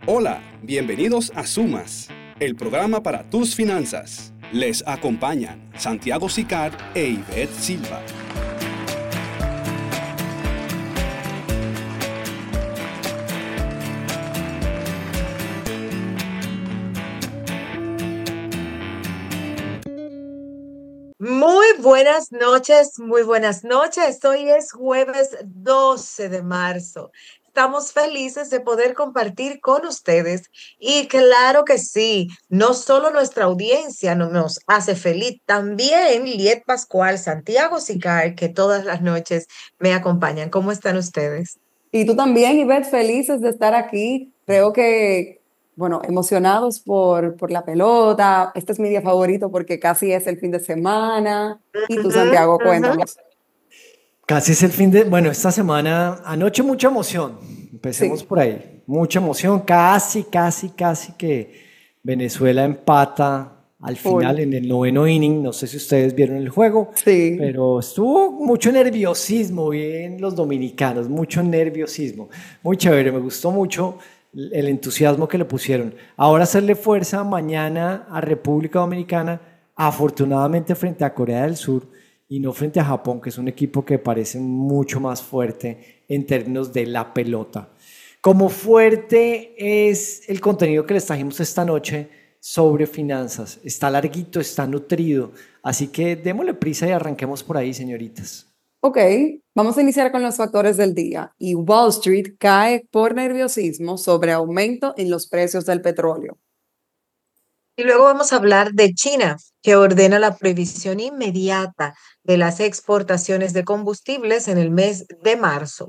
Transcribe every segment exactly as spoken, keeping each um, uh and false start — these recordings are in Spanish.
Hola, bienvenidos a Sumas, el programa para tus finanzas. Les acompañan Santiago Sicar e Ivette Silva. Muy buenas noches, muy buenas noches. Hoy es jueves doce de marzo. Estamos felices de poder compartir con ustedes y claro que sí, no solo nuestra audiencia no- nos hace feliz, también Liet Pascual, Santiago Sicar, que todas las noches me acompañan. ¿Cómo están ustedes? Y tú también, Ivette, felices de estar aquí. Creo que, bueno, emocionados por, por la pelota. Este es mi día favorito porque casi es el fin de semana. Y tú, Ujú, Santiago, ujú. cuéntanos. Casi es el fin de, bueno, esta semana, anoche mucha emoción, empecemos Sí. por ahí, mucha emoción, casi, casi, casi que Venezuela empata al Full. final en el noveno inning, no sé si ustedes vieron el juego, Sí. pero estuvo mucho nerviosismo, bien los dominicanos, mucho nerviosismo, muy chévere, me gustó mucho el entusiasmo que le pusieron. Ahora hacerle fuerza mañana a República Dominicana, afortunadamente frente a Corea del Sur y no frente a Japón, que es un equipo que parece mucho más fuerte en términos de la pelota. Como fuerte es el contenido que les trajimos esta noche sobre finanzas. Está larguito, está nutrido, así que démosle prisa y arranquemos por ahí, señoritas. Ok, vamos a iniciar con los factores del día. Y Wall Street cae por nerviosismo sobre aumento en los precios del petróleo. Y luego vamos a hablar de China, que ordena la prohibición inmediata de las exportaciones de combustibles en el mes de marzo.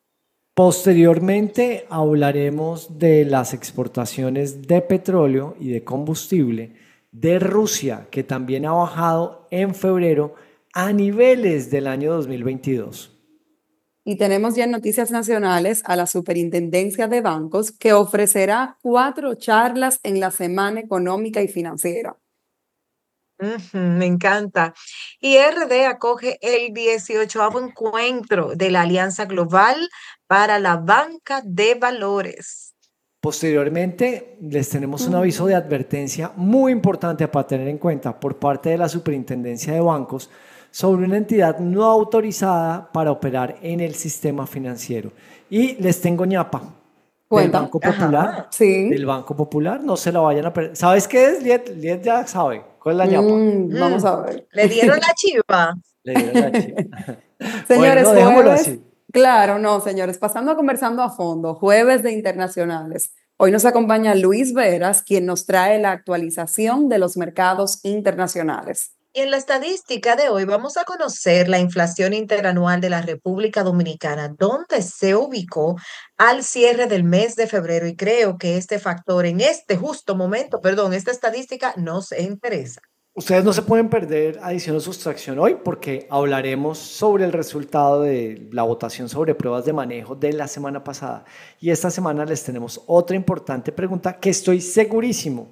Posteriormente hablaremos de las exportaciones de petróleo y de combustible de Rusia, que también ha bajado en febrero a niveles del año dos mil veintidós. Y tenemos ya en Noticias Nacionales a la Superintendencia de Bancos que ofrecerá cuatro charlas en la Semana Económica y Financiera. Ujú, me encanta. Y R D acoge el dieciocho encuentro de la Alianza Global para la Banca de Valores. Posteriormente, les tenemos un aviso de Mm. advertencia muy importante para tener en cuenta por parte de la Superintendencia de Bancos sobre una entidad no autorizada para operar en el sistema financiero. Y les tengo ñapa del Cuenta. Banco Popular, Ajá. del Sí. Banco Popular, no se la vayan a perder. ¿Sabes qué es, Liet? Liet ya sabe. ¿Cuál es la ñapa? Mm, vamos Mm, a ver. le dieron la chiva. Le dieron la chiva. Bueno, no, Señores, dejémoslo jueves, así. claro, no, señores, pasando a conversando a fondo, jueves de internacionales. Hoy nos acompaña Luis Veras, quien nos trae la actualización de los mercados internacionales. Y en la estadística de hoy vamos a conocer la inflación interanual de la República Dominicana, donde se ubicó al cierre del mes de febrero. Y creo que este factor en este justo momento, perdón, esta estadística nos interesa. Ustedes no se pueden perder adición o sustracción hoy porque hablaremos sobre el resultado de la votación sobre pruebas de manejo de la semana pasada. Y esta semana les tenemos otra importante pregunta que estoy segurísimo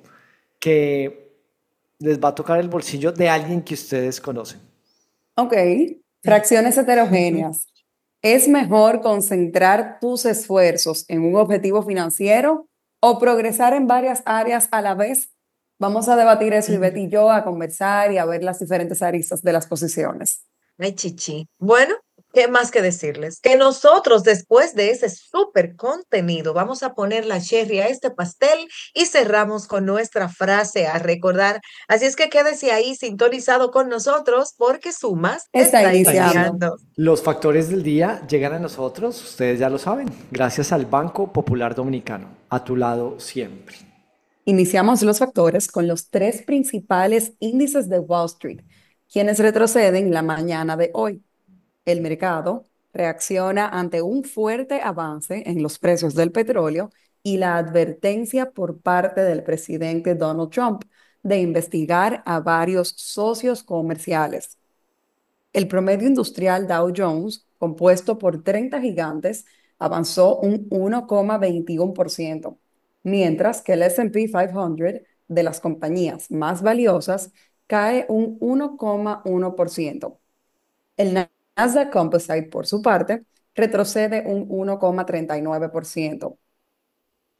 que les va a tocar el bolsillo de alguien que ustedes conocen. Ok, fracciones heterogéneas. ¿Es mejor concentrar tus esfuerzos en un objetivo financiero o progresar en varias áreas a la vez? Vamos a debatir eso, Ivette y yo, a conversar y a ver las diferentes aristas de las posiciones. Ay, chichi. Bueno, ¿qué más que decirles? Que nosotros, después de ese súper contenido, vamos a poner la cherry a este pastel y cerramos con nuestra frase a recordar. Así es que quédese ahí sintonizado con nosotros porque Sumas Está está Está iniciando. iniciando. iniciando. Los factores del día llegan a nosotros, ustedes ya lo saben, gracias al Banco Popular Dominicano, a tu lado siempre. Iniciamos los factores con los tres principales índices de Wall Street, quienes retroceden la mañana de hoy. El mercado reacciona ante un fuerte avance en los precios del petróleo y la advertencia por parte del presidente Donald Trump de investigar a varios socios comerciales. El promedio industrial Dow Jones, compuesto por treinta gigantes, avanzó un uno coma veintiuno por ciento, mientras que el S and P quinientos de las compañías más valiosas cae un uno coma uno por ciento. El Nasdaq Composite, por su parte, retrocede un uno coma treinta y nueve por ciento.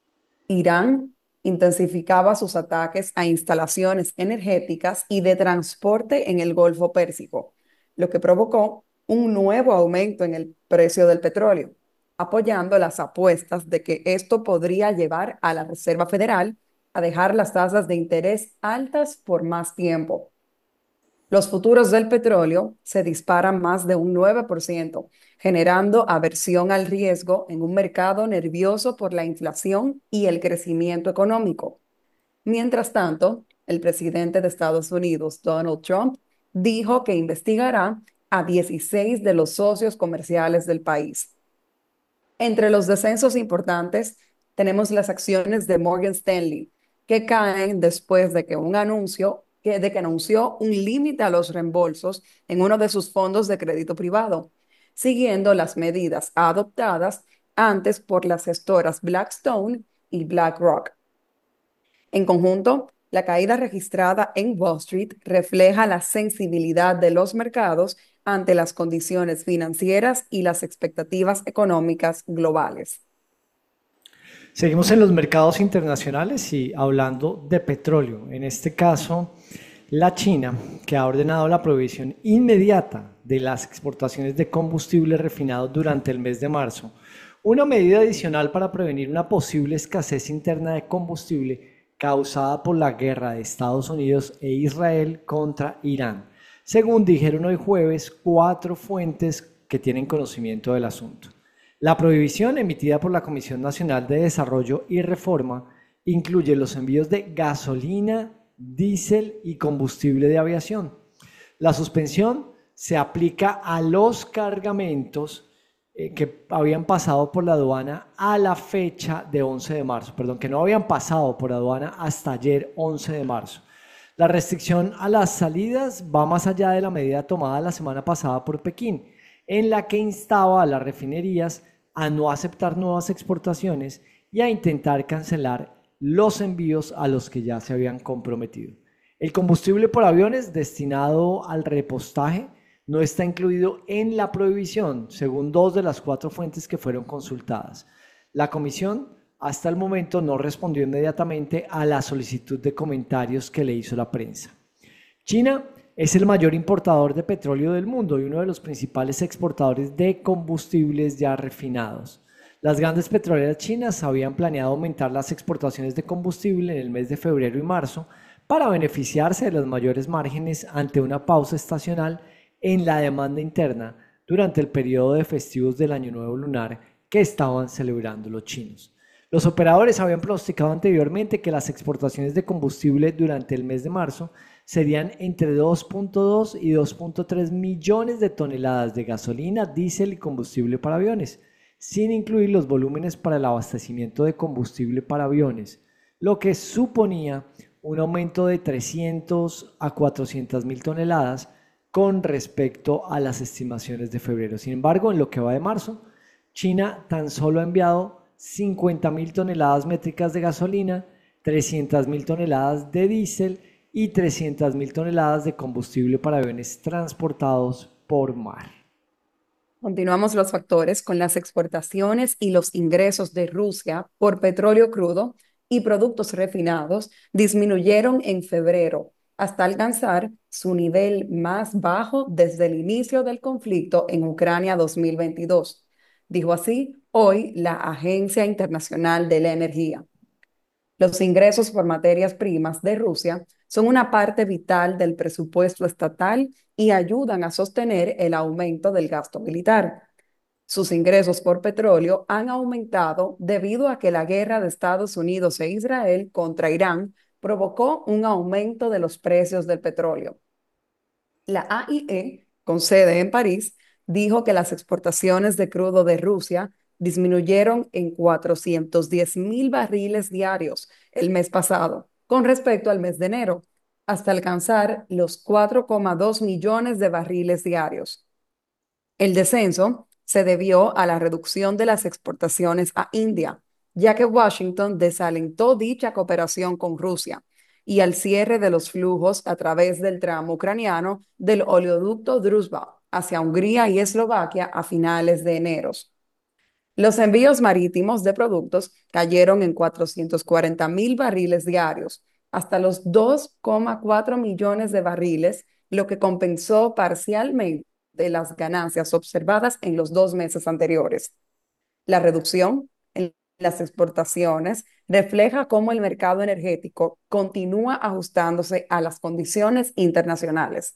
Irán intensificaba sus ataques a instalaciones energéticas y de transporte en el Golfo Pérsico, lo que provocó un nuevo aumento en el precio del petróleo, apoyando las apuestas de que esto podría llevar a la Reserva Federal a dejar las tasas de interés altas por más tiempo. Los futuros del petróleo se disparan más de un nueve por ciento, generando aversión al riesgo en un mercado nervioso por la inflación y el crecimiento económico. Mientras tanto, el presidente de Estados Unidos, Donald Trump, dijo que investigará a dieciséis de los socios comerciales del país. Entre los descensos importantes tenemos las acciones de Morgan Stanley, que caen después de que un anuncio que, de que anunció un límite a los reembolsos en uno de sus fondos de crédito privado, siguiendo las medidas adoptadas antes por las gestoras Blackstone y BlackRock. En conjunto, la caída registrada en Wall Street refleja la sensibilidad de los mercados ante las condiciones financieras y las expectativas económicas globales. Seguimos en los mercados internacionales y hablando de petróleo. En este caso, la China, que ha ordenado la prohibición inmediata de las exportaciones de combustible refinado durante el mes de marzo, una medida adicional para prevenir una posible escasez interna de combustible causada por la guerra de Estados Unidos e Israel contra Irán, según dijeron hoy jueves cuatro fuentes que tienen conocimiento del asunto. La prohibición emitida por la Comisión Nacional de Desarrollo y Reforma incluye los envíos de gasolina, diésel y combustible de aviación. La suspensión se aplica a los cargamentos eh, que habían pasado por la aduana a la fecha de once de marzo, perdón, que no habían pasado por aduana hasta ayer once de marzo. La restricción a las salidas va más allá de la medida tomada la semana pasada por Pekín, en la que instaba a las refinerías a no aceptar nuevas exportaciones y a intentar cancelar los envíos a los que ya se habían comprometido. El combustible por aviones destinado al repostaje no está incluido en la prohibición, según dos de las cuatro fuentes que fueron consultadas. La comisión hasta el momento no respondió inmediatamente a la solicitud de comentarios que le hizo la prensa. China es el mayor importador de petróleo del mundo y uno de los principales exportadores de combustibles ya refinados. Las grandes petroleras chinas habían planeado aumentar las exportaciones de combustible en el mes de febrero y marzo para beneficiarse de los mayores márgenes ante una pausa estacional en la demanda interna durante el periodo de festivos del Año Nuevo Lunar que estaban celebrando los chinos. Los operadores habían pronosticado anteriormente que las exportaciones de combustible durante el mes de marzo serían entre dos punto dos y dos punto tres millones de toneladas de gasolina, diésel y combustible para aviones, sin incluir los volúmenes para el abastecimiento de combustible para aviones, lo que suponía un aumento de trescientas a cuatrocientas mil toneladas con respecto a las estimaciones de febrero. Sin embargo, en lo que va de marzo, China tan solo ha enviado cincuenta mil toneladas métricas de gasolina, trescientas mil toneladas de diésel y trescientas mil toneladas de combustible para aviones transportados por mar. Continuamos los factores con las exportaciones y los ingresos de Rusia por petróleo crudo y productos refinados disminuyeron en febrero hasta alcanzar su nivel más bajo desde el inicio del conflicto en Ucrania dos mil veintidós. Dijo así hoy la Agencia Internacional de la Energía. Los ingresos por materias primas de Rusia son una parte vital del presupuesto estatal y ayudan a sostener el aumento del gasto militar. Sus ingresos por petróleo han aumentado debido a que la guerra de Estados Unidos e Israel contra Irán provocó un aumento de los precios del petróleo. La A I E, con sede en París, dijo que las exportaciones de crudo de Rusia disminuyeron en cuatrocientos diez mil barriles diarios el mes pasado, con respecto al mes de enero, hasta alcanzar los cuatro coma dos millones de barriles diarios. El descenso se debió a la reducción de las exportaciones a India, ya que Washington desalentó dicha cooperación con Rusia, y al cierre de los flujos a través del tramo ucraniano del oleoducto Druzhba hacia Hungría y Eslovaquia a finales de enero. Los envíos marítimos de productos cayeron en cuatrocientos cuarenta mil barriles diarios, hasta los dos coma cuatro millones de barriles, lo que compensó parcialmente las ganancias observadas en los dos meses anteriores. La reducción en las exportaciones refleja cómo el mercado energético continúa ajustándose a las condiciones internacionales.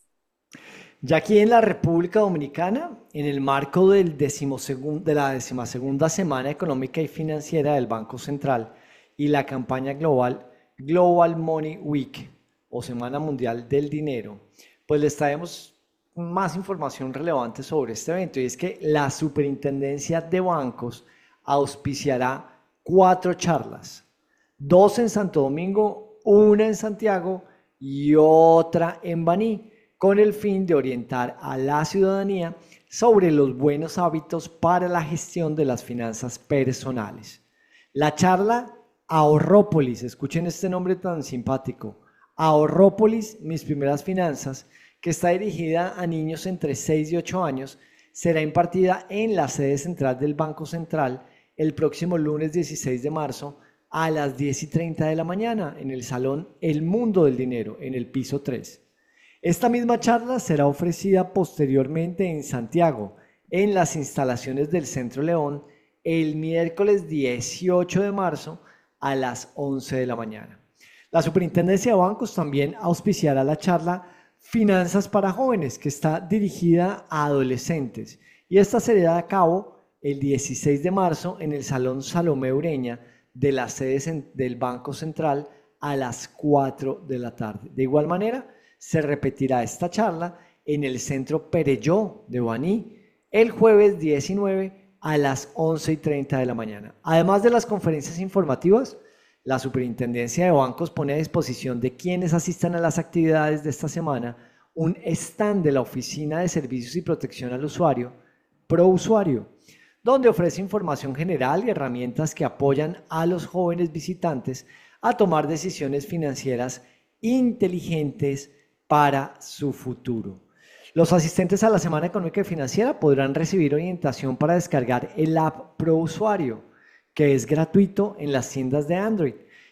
Ya aquí en la República Dominicana, en el marco del decimosegun- de la decimasegunda Semana Económica y Financiera del Banco Central y la campaña global Global Money Week o Semana Mundial del Dinero, pues les traemos más información relevante sobre este evento, y es que la Superintendencia de Bancos auspiciará cuatro charlas, dos en Santo Domingo, una en Santiago y otra en Baní, con el fin de orientar a la ciudadanía sobre los buenos hábitos para la gestión de las finanzas personales. La charla Ahorrópolis, escuchen este nombre tan simpático, Ahorrópolis, mis primeras finanzas, que está dirigida a niños entre seis y ocho años, será impartida en la sede central del Banco Central el próximo lunes dieciséis de marzo a las diez y treinta de la mañana en el Salón El Mundo del Dinero, en el piso tres. Esta misma charla será ofrecida posteriormente en Santiago, en las instalaciones del Centro León, el miércoles dieciocho de marzo a las once de la mañana. La Superintendencia de Bancos también auspiciará la charla Finanzas para Jóvenes, que está dirigida a adolescentes, y esta se llevará a cabo el dieciséis de marzo en el Salón Salomé Ureña de la sede del Banco Central a las cuatro de la tarde. De igual manera, se repetirá esta charla en el Centro Perelló de Baní el jueves diecinueve a las once y treinta de la mañana. Además de las conferencias informativas, la Superintendencia de Bancos pone a disposición de quienes asistan a las actividades de esta semana un stand de la Oficina de Servicios y Protección al Usuario, ProUsuario, donde ofrece información general y herramientas que apoyan a los jóvenes visitantes a tomar decisiones financieras inteligentes para su futuro. Los asistentes a la Semana Económica y Financiera podrán recibir orientación para descargar el app ProUsuario, que es gratuito en las tiendas de Android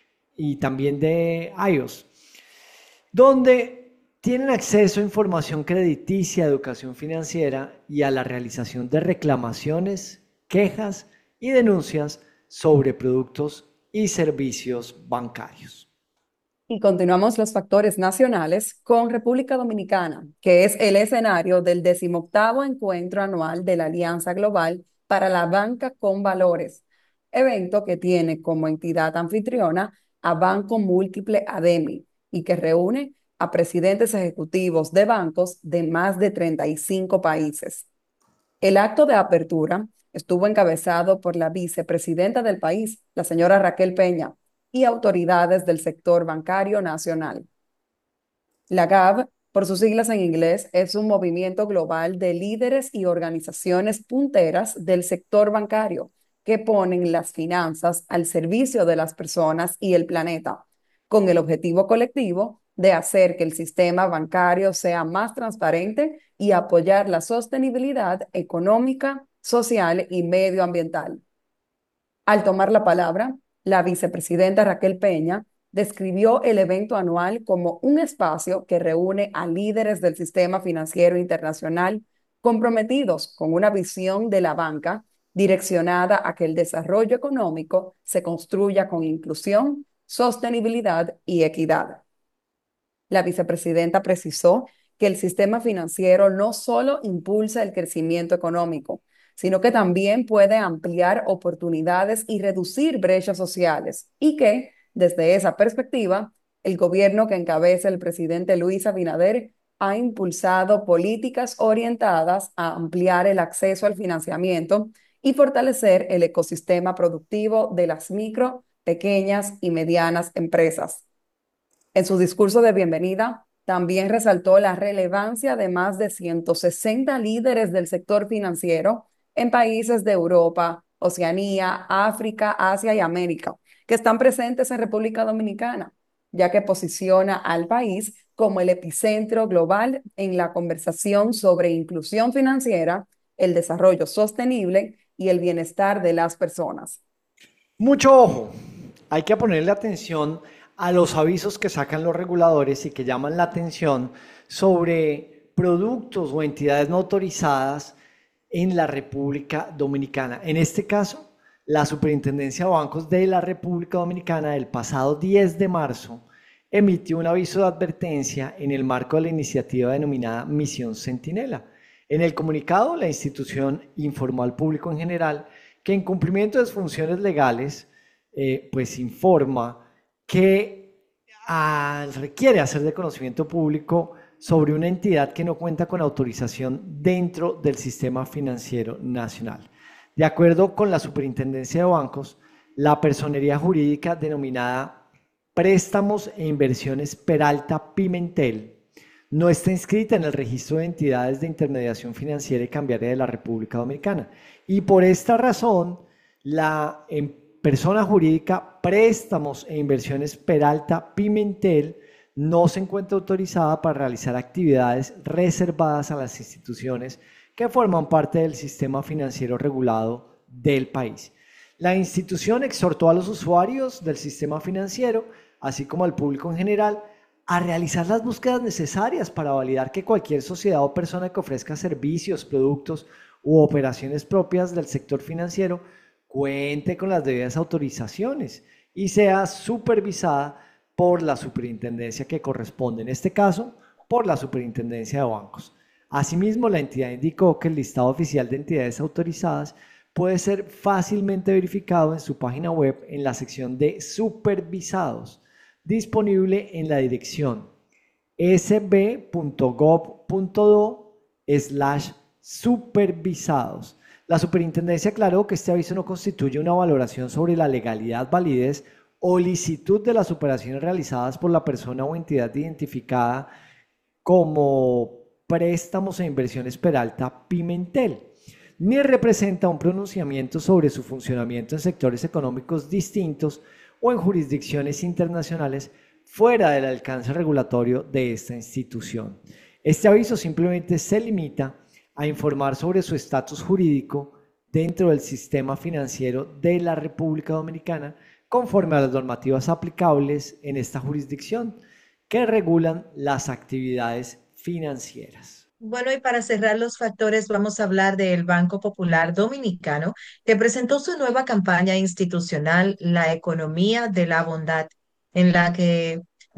y también de iOS, donde tienen acceso a información crediticia, educación financiera y a la realización de reclamaciones, quejas y denuncias sobre productos y servicios bancarios. Y continuamos los factores nacionales con República Dominicana, que es el escenario del decimoctavo encuentro anual de la Alianza Global para la Banca con Valores, evento que tiene como entidad anfitriona a Banco Múltiple ADEMI y que reúne a presidentes ejecutivos de bancos de más de treinta y cinco países. El acto de apertura estuvo encabezado por la vicepresidenta del país, la señora Raquel Peña, y autoridades del sector bancario nacional. La G A B, por sus siglas en inglés, es un movimiento global de líderes y organizaciones punteras del sector bancario que ponen las finanzas al servicio de las personas y el planeta, con el objetivo colectivo de hacer que el sistema bancario sea más transparente y apoyar la sostenibilidad económica, social y medioambiental. Al tomar la palabra, la vicepresidenta Raquel Peña describió el evento anual como un espacio que reúne a líderes del sistema financiero internacional comprometidos con una visión de la banca direccionada a que el desarrollo económico se construya con inclusión, sostenibilidad y equidad. La vicepresidenta precisó que el sistema financiero no solo impulsa el crecimiento económico, sino que también puede ampliar oportunidades y reducir brechas sociales, y que, desde esa perspectiva, el gobierno que encabeza el presidente Luis Abinader ha impulsado políticas orientadas a ampliar el acceso al financiamiento y fortalecer el ecosistema productivo de las micro, pequeñas y medianas empresas. En su discurso de bienvenida, también resaltó la relevancia de más de ciento sesenta líderes del sector financiero en países de Europa, Oceanía, África, Asia y América, que están presentes en República Dominicana, ya que posiciona al país como el epicentro global en la conversación sobre inclusión financiera, el desarrollo sostenible y el bienestar de las personas. Mucho ojo, hay que ponerle atención a los avisos que sacan los reguladores y que llaman la atención sobre productos o entidades no autorizadas en la República Dominicana. En este caso, la Superintendencia de Bancos de la República Dominicana el pasado diez de marzo emitió un aviso de advertencia en el marco de la iniciativa denominada Misión Centinela. En el comunicado, la institución informó al público en general que en cumplimiento de sus funciones legales, eh, pues informa que ah, requiere hacer de conocimiento público sobre una entidad que no cuenta con autorización dentro del sistema financiero nacional. De acuerdo con la Superintendencia de Bancos, la personería jurídica denominada Préstamos e Inversiones Peralta Pimentel no está inscrita en el registro de entidades de intermediación financiera y cambiaria de la República Dominicana. Y por esta razón, la persona jurídica Préstamos e Inversiones Peralta Pimentel no se encuentra autorizada para realizar actividades reservadas a las instituciones que forman parte del sistema financiero regulado del país. La institución exhortó a los usuarios del sistema financiero, así como al público en general, a realizar las búsquedas necesarias para validar que cualquier sociedad o persona que ofrezca servicios, productos u operaciones propias del sector financiero cuente con las debidas autorizaciones y sea supervisada por la superintendencia que corresponde, en este caso, por la Superintendencia de Bancos. Asimismo, la entidad indicó que el listado oficial de entidades autorizadas puede ser fácilmente verificado en su página web en la sección de supervisados, disponible en la dirección s b punto gov punto do slash supervisados. La superintendencia aclaró que este aviso no constituye una valoración sobre la legalidad, validez o licitud de las operaciones realizadas por la persona o entidad identificada como Préstamos e Inversiones Peralta Pimentel, ni representa un pronunciamiento sobre su funcionamiento en sectores económicos distintos o en jurisdicciones internacionales fuera del alcance regulatorio de esta institución. Este aviso simplemente se limita a informar sobre su estatus jurídico dentro del sistema financiero de la República Dominicana conforme a las normativas aplicables en esta jurisdicción que regulan las actividades financieras. Bueno, y para cerrar los factores, vamos a hablar del Banco Popular Dominicano, que presentó su nueva campaña institucional, La Economía de la Bondad, en la que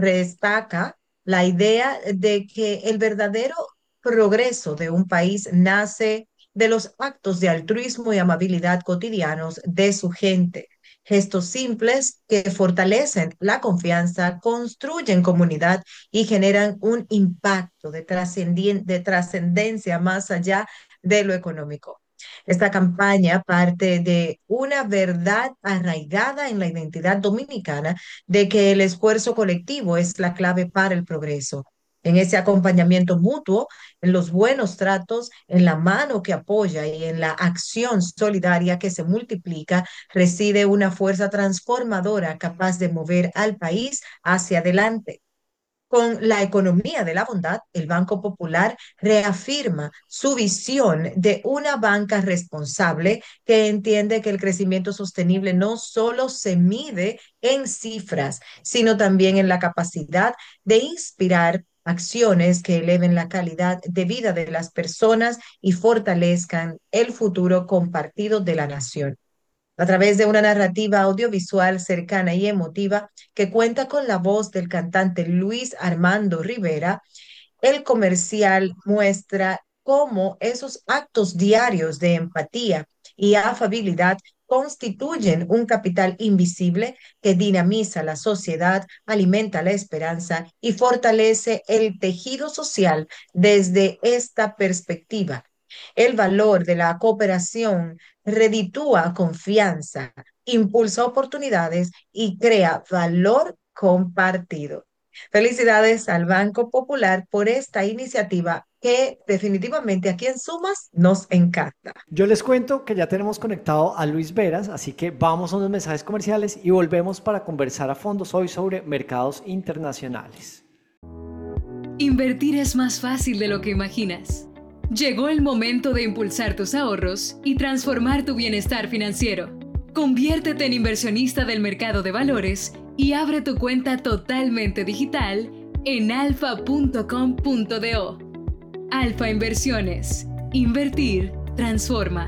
destaca la idea de que el verdadero progreso de un país nace de los actos de altruismo y amabilidad cotidianos de su gente. Gestos simples que fortalecen la confianza, construyen comunidad y generan un impacto de trascendien- de trascendencia más allá de lo económico. Esta campaña parte de una verdad arraigada en la identidad dominicana de que el esfuerzo colectivo es la clave para el progreso. En ese acompañamiento mutuo, en los buenos tratos, en la mano que apoya y en la acción solidaria que se multiplica, reside una fuerza transformadora capaz de mover al país hacia adelante. Con la economía de la bondad, el Banco Popular reafirma su visión de una banca responsable que entiende que el crecimiento sostenible no solo se mide en cifras, sino también en la capacidad de inspirar acciones que eleven la calidad de vida de las personas y fortalezcan el futuro compartido de la nación. A través de una narrativa audiovisual cercana y emotiva que cuenta con la voz del cantante Luis Armando Rivera, el comercial muestra cómo esos actos diarios de empatía y afabilidad constituyen un capital invisible que dinamiza la sociedad, alimenta la esperanza y fortalece el tejido social desde esta perspectiva. El valor de la cooperación reditúa confianza, impulsa oportunidades y crea valor compartido. Felicidades al Banco Popular por esta iniciativa que definitivamente aquí en Sumas nos encanta. Yo les cuento que ya tenemos conectado a Luis Veras, así que vamos a unos mensajes comerciales y volvemos para conversar a fondo hoy sobre mercados internacionales. Invertir es más fácil de lo que imaginas. Llegó el momento de impulsar tus ahorros y transformar tu bienestar financiero. Conviértete en inversionista del mercado de valores y abre tu cuenta totalmente digital en alfa punto com punto do. Alfa Inversiones. Invertir transforma.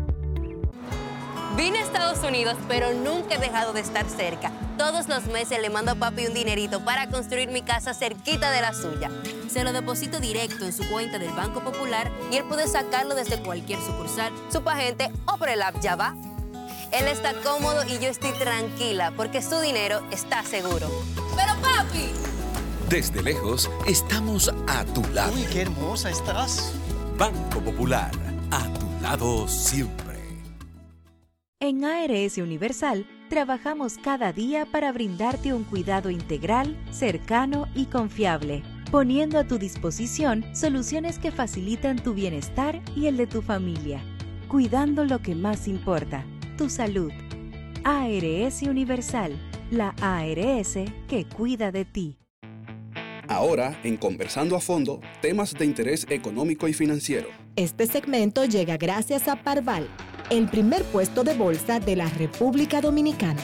Vine a Estados Unidos, pero nunca he dejado de estar cerca. Todos los meses le mando a papi un dinerito para construir mi casa cerquita de la suya. Se lo deposito directo en su cuenta del Banco Popular y él puede sacarlo desde cualquier sucursal, Superagente o por el app Ya Va. Él está cómodo y yo estoy tranquila porque su dinero está seguro. ¡Pero papi! Desde lejos, estamos a tu lado. Uy, qué hermosa estás. Banco Popular, a tu lado siempre. En A R S Universal, trabajamos cada día para brindarte un cuidado integral, cercano y confiable, poniendo a tu disposición soluciones que facilitan tu bienestar y el de tu familia, cuidando lo que más importa, tu salud. A R S Universal, la A R S que cuida de ti. Ahora, en Conversando a Fondo, temas de interés económico y financiero. Este segmento llega gracias a Parval, el primer puesto de bolsa de la República Dominicana.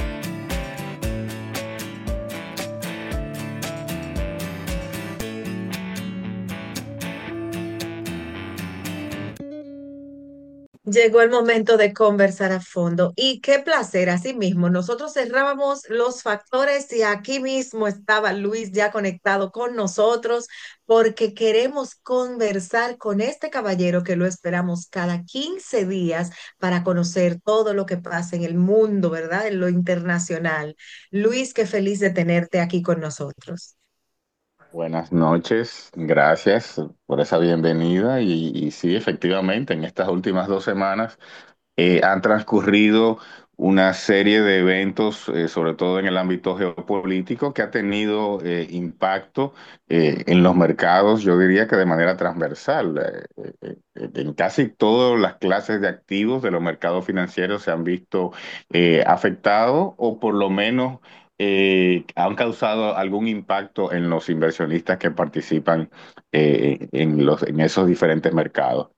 Llegó el momento de conversar a fondo y qué placer, así mismo. Nosotros cerrábamos los factores y aquí mismo estaba Luis ya conectado con nosotros porque queremos conversar con este caballero que lo esperamos cada quince días para conocer todo lo que pasa en el mundo, ¿verdad? En lo internacional. Luis, qué feliz de tenerte aquí con nosotros. Buenas noches, gracias por esa bienvenida y, y sí, efectivamente, en estas últimas dos semanas eh, han transcurrido una serie de eventos, eh, sobre todo en el ámbito geopolítico, que ha tenido eh, impacto eh, en los mercados, yo diría que de manera transversal. Eh, eh, eh, en casi todas las clases de activos de los mercados financieros se han visto eh, afectados o por lo menos eh, han causado algún impacto en los inversionistas que participan eh, en los, en esos diferentes mercados.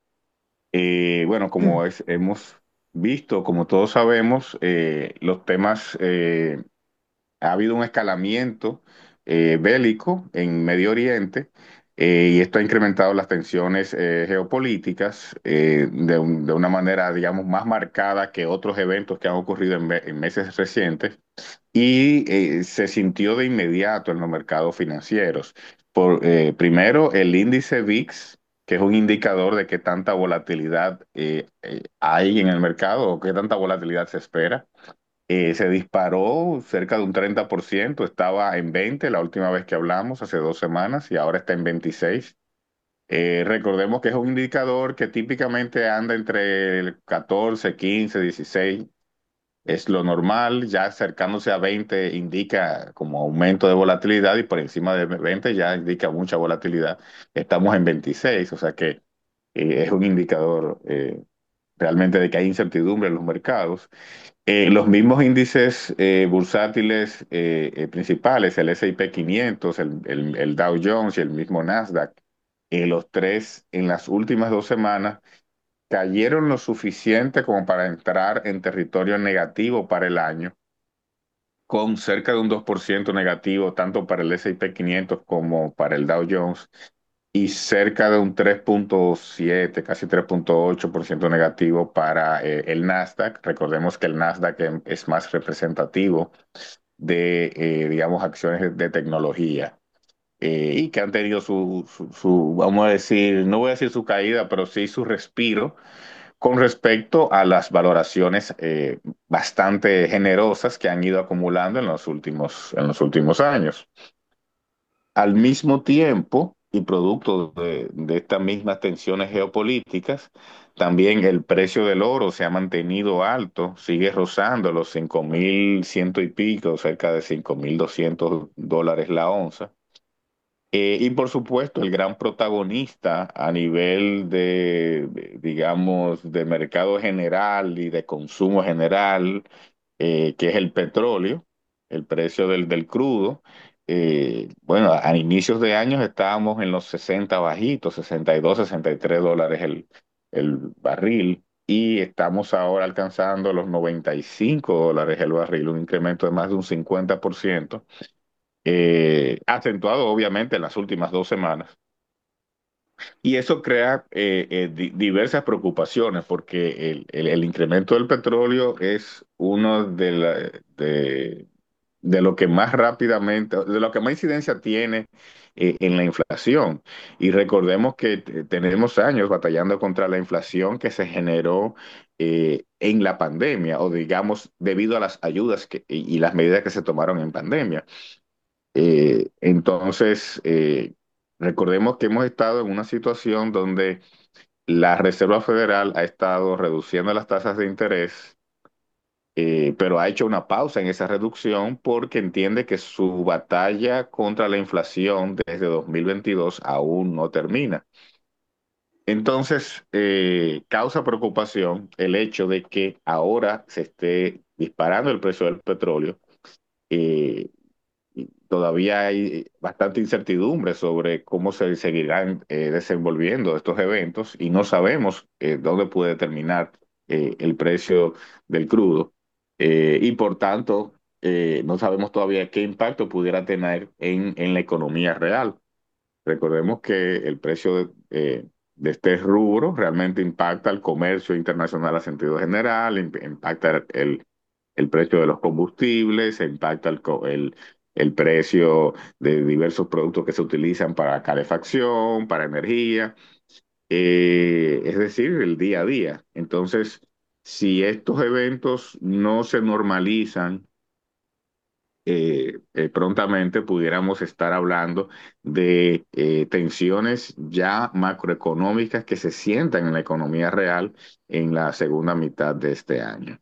Eh, bueno, como es, hemos visto, como todos sabemos, eh, los temas, eh, ha habido un escalamiento eh, bélico en Medio Oriente eh, y esto ha incrementado las tensiones eh, geopolíticas eh, de, un- de una manera, digamos, más marcada que otros eventos que han ocurrido en, me- en meses recientes y eh, se sintió de inmediato en los mercados financieros. Por, eh, primero, el índice V I X, que es un indicador de qué tanta volatilidad eh, eh, hay en el mercado o qué tanta volatilidad se espera. Eh, se disparó cerca de un treinta por ciento, estaba en veinte la última vez que hablamos, hace dos semanas, y ahora está en veintiséis. Eh, recordemos que es un indicador que típicamente anda entre el catorce, quince, dieciséis, es lo normal. Ya acercándose a veinte indica como aumento de volatilidad y por encima de veinte ya indica mucha volatilidad. Estamos en veintiséis, o sea que eh, es un indicador eh, realmente de que hay incertidumbre en los mercados. Eh, los mismos índices eh, bursátiles eh, eh, principales, el S y P quinientos, el, el- el Dow Jones y el mismo Nasdaq, eh, los tres en las últimas dos semanas cayeron lo suficiente como para entrar en territorio negativo para el año, con cerca de un dos por ciento negativo tanto para el S y P quinientos como para el Dow Jones y cerca de un tres punto siete, casi tres punto ocho por ciento negativo para eh, el Nasdaq. Recordemos que el Nasdaq em- es más representativo de, eh, digamos, acciones de, de tecnología eh, y que han tenido su, su, su, vamos a decir, no voy a decir su caída, pero sí su respiro con respecto a las valoraciones eh, bastante generosas que han ido acumulando en los últimos, en los últimos años. Al mismo tiempo, y producto de, de estas mismas tensiones geopolíticas, también el precio del oro se ha mantenido alto, sigue rozando los cinco mil ciento y pico, cerca de cinco mil doscientos dólares la onza. Eh, y por supuesto, el gran protagonista a nivel de, de, digamos, de mercado general y de consumo general, eh, que es el petróleo, el precio del, del crudo, eh, bueno, a, a inicios de años estábamos en los sesenta bajitos, sesenta y dos, sesenta y tres dólares el, el barril, y estamos ahora alcanzando los noventa y cinco dólares el barril, un incremento de más de un cincuenta por ciento, eh, acentuado obviamente en las últimas dos semanas. Y eso crea eh, eh, di- diversas preocupaciones porque el, el- el incremento del petróleo es uno de, la- de, de lo que más rápidamente, de lo que más incidencia tiene eh, en la inflación. Y recordemos que te- tenemos años batallando contra la inflación que se generó eh, en la pandemia, o digamos, debido a las ayudas que- y y las medidas que se tomaron en pandemia. Eh, entonces, eh, recordemos que hemos estado en una situación donde la Reserva Federal ha estado reduciendo las tasas de interés, eh, pero ha hecho una pausa en esa reducción porque entiende que su batalla contra la inflación desde dos mil veintidós aún no termina. Entonces, eh, causa preocupación el hecho de que ahora se esté disparando el precio del petróleo. eh, Todavía hay bastante incertidumbre sobre cómo se seguirán eh, desenvolviendo estos eventos y no sabemos eh, dónde puede terminar eh, el precio del crudo. Eh, y por tanto eh, no sabemos todavía qué impacto pudiera tener en, en la economía real. Recordemos que el precio de, eh, de este rubro realmente impacta al comercio internacional a sentido general, imp- impacta el, el precio de los combustibles, impacta el, co- el, el precio de diversos productos que se utilizan para calefacción, para energía, eh, es decir, el día a día. Entonces, si estos eventos no se normalizan, eh, eh, prontamente pudiéramos estar hablando de eh, tensiones ya macroeconómicas que se sientan en la economía real en la segunda mitad de este año.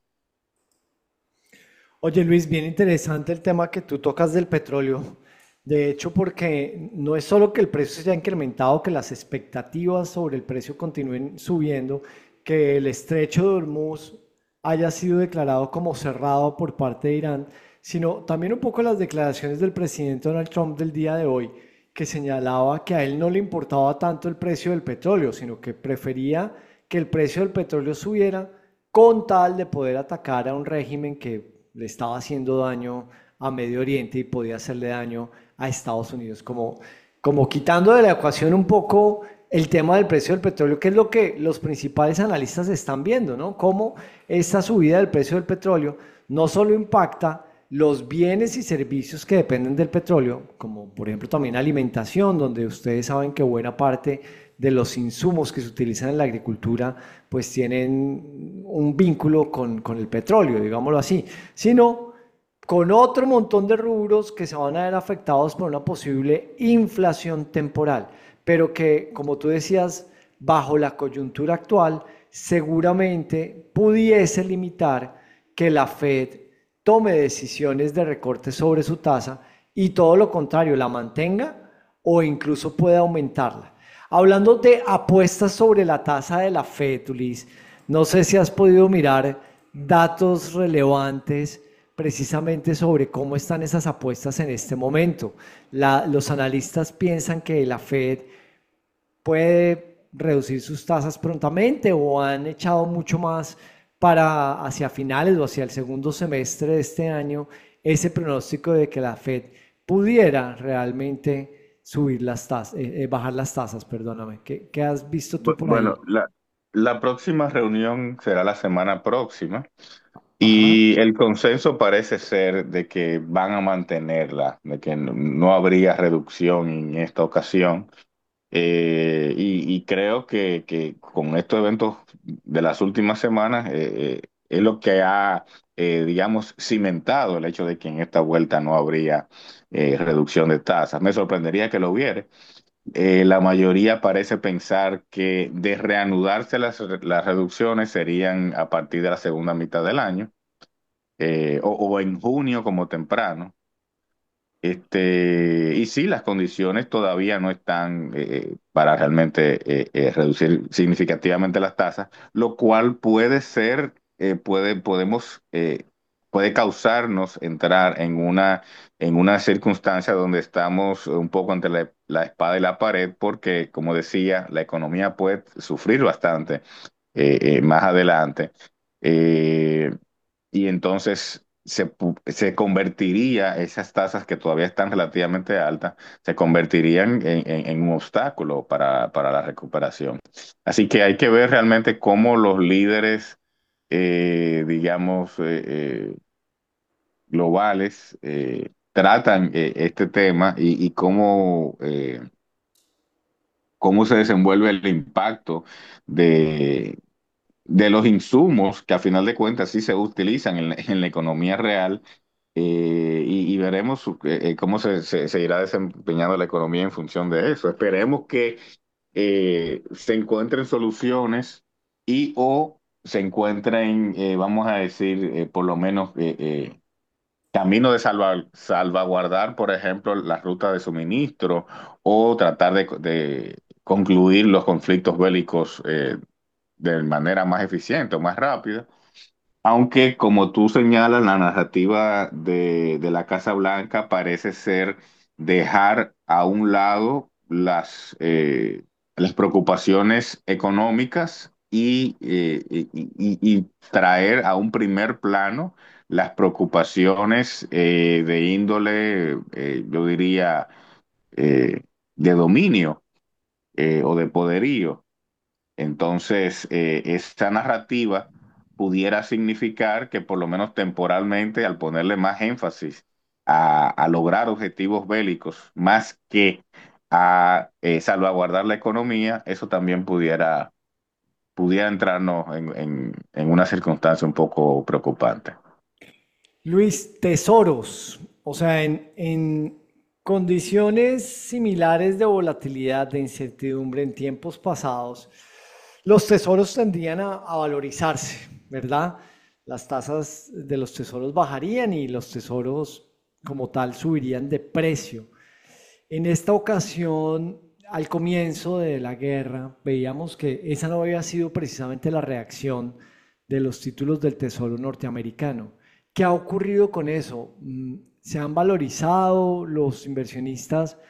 Oye Luis, bien interesante el tema que tú tocas del petróleo. De hecho, porque no es solo que el precio se haya incrementado, que las expectativas sobre el precio continúen subiendo, que el estrecho de Hormuz haya sido declarado como cerrado por parte de Irán, sino también un poco las declaraciones del presidente Donald Trump del día de hoy, que señalaba que a él no le importaba tanto el precio del petróleo, sino que prefería que el precio del petróleo subiera con tal de poder atacar a un régimen que le estaba haciendo daño a Medio Oriente y podía hacerle daño a Estados Unidos, como, como quitando de la ecuación un poco el tema del precio del petróleo, que es lo que los principales analistas están viendo, ¿no? Cómo esta subida del precio del petróleo no solo impacta los bienes y servicios que dependen del petróleo, como por ejemplo también alimentación, donde ustedes saben que buena parte de los insumos que se utilizan en la agricultura pues tienen un vínculo con, con el petróleo, digámoslo así, sino con otro montón de rubros que se van a ver afectados por una posible inflación temporal, pero que, como tú decías, bajo la coyuntura actual, seguramente pudiese limitar que la Fed tome decisiones de recorte sobre su tasa y todo lo contrario, la mantenga o incluso pueda aumentarla. Hablando de apuestas sobre la tasa de la Fed, Ulis, no sé si has podido mirar datos relevantes precisamente sobre cómo están esas apuestas en este momento. La- los analistas piensan que la Fed puede reducir sus tasas prontamente o han echado mucho más para hacia finales o hacia el segundo semestre de este año ese pronóstico de que la Fed pudiera realmente subir las tasas, eh, eh, bajar las tasas, perdóname. ¿Qué, qué has visto tú Bu- por ahí? Bueno, la, la próxima reunión será la semana próxima Ajá. y el consenso parece ser de que van a mantenerla, de que no no habría reducción en esta ocasión. Eh, y, y creo que, que con estos eventos de las últimas semanas eh, eh, es lo que ha, eh, digamos, cimentado el hecho de que en esta vuelta no habría eh, reducción de tasas. Me sorprendería que lo hubiera. Eh, la mayoría parece pensar que de reanudarse las, las reducciones serían a partir de la segunda mitad del año, eh, o, o en junio como temprano. Este, y sí, las condiciones todavía no están eh, para realmente eh, eh, reducir significativamente las tasas, lo cual puede ser, eh, puede, podemos eh, puede causarnos entrar en una, en una circunstancia donde estamos un poco entre la, la espada y la pared, porque, como decía, la economía puede sufrir bastante eh, eh, más adelante. Eh, y entonces se, pu- se convertiría, esas tasas que todavía están relativamente altas, se convertirían en, en- en un obstáculo para, para la recuperación. Así que hay que ver realmente cómo los líderes, eh, digamos, eh, eh, globales, eh, tratan eh, este tema y, y cómo, eh, cómo se desenvuelve el impacto de de los insumos que a final de cuentas sí se utilizan en la, en la economía real, eh, y, y veremos su- eh, eh, cómo se, se- se irá desempeñando la economía en función de eso. Esperemos que eh, se encuentren soluciones y o se encuentren, eh, vamos a decir, eh, por lo menos eh, eh, camino de salva- salvaguardar, por ejemplo, la ruta de suministro o tratar de, de concluir los conflictos bélicos eh, de manera más eficiente o más rápida. Aunque, como tú señalas, la narrativa de, de la Casa Blanca parece ser dejar a un lado las, eh, las preocupaciones económicas y, eh, y- y- y traer a un primer plano las preocupaciones eh, de índole, eh, yo diría, eh, de dominio eh, o de poderío. Entonces, eh, esta narrativa pudiera significar que por lo menos temporalmente, al ponerle más énfasis a, a lograr objetivos bélicos más que a eh, salvaguardar la economía, eso también pudiera, pudiera entrarnos en, en- en una circunstancia un poco preocupante. Luis, tesoros, o sea, en, en condiciones similares de volatilidad, de incertidumbre en tiempos pasados, los tesoros tendrían a, a valorizarse, ¿verdad? Las tasas de los tesoros bajarían y los tesoros como tal subirían de precio. En esta ocasión, al comienzo de la guerra, veíamos que esa no había sido precisamente la reacción de los títulos del Tesoro norteamericano. ¿Qué ha ocurrido con eso? Mm, ¿Se han valorizado? ¿Los inversionistas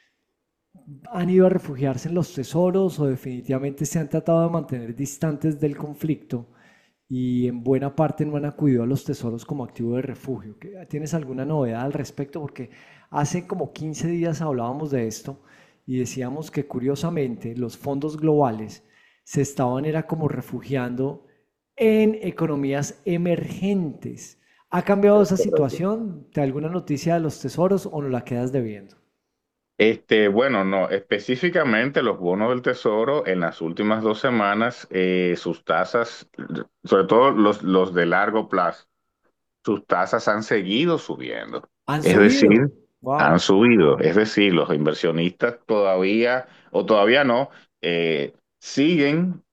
han ido a refugiarse en los tesoros o definitivamente se han tratado de mantener distantes del conflicto y en buena parte no han acudido a los tesoros como activo de refugio? ¿Qué- ¿Tienes alguna novedad al respecto? Porque hace como quince días hablábamos de esto y decíamos que curiosamente los fondos globales se estaban era como refugiando en economías emergentes. ¿Ha cambiado esa situación? ¿Te alguna noticia de los tesoros o no la quedas debiendo? Este, bueno, no, específicamente los bonos del Tesoro en las últimas dos semanas, eh, sus tasas, sobre todo los, los de largo plazo, sus tasas han seguido subiendo. ¿Han Es decir, subido? han ¡Wow! subido. Es decir, los inversionistas todavía, o todavía no, eh, siguen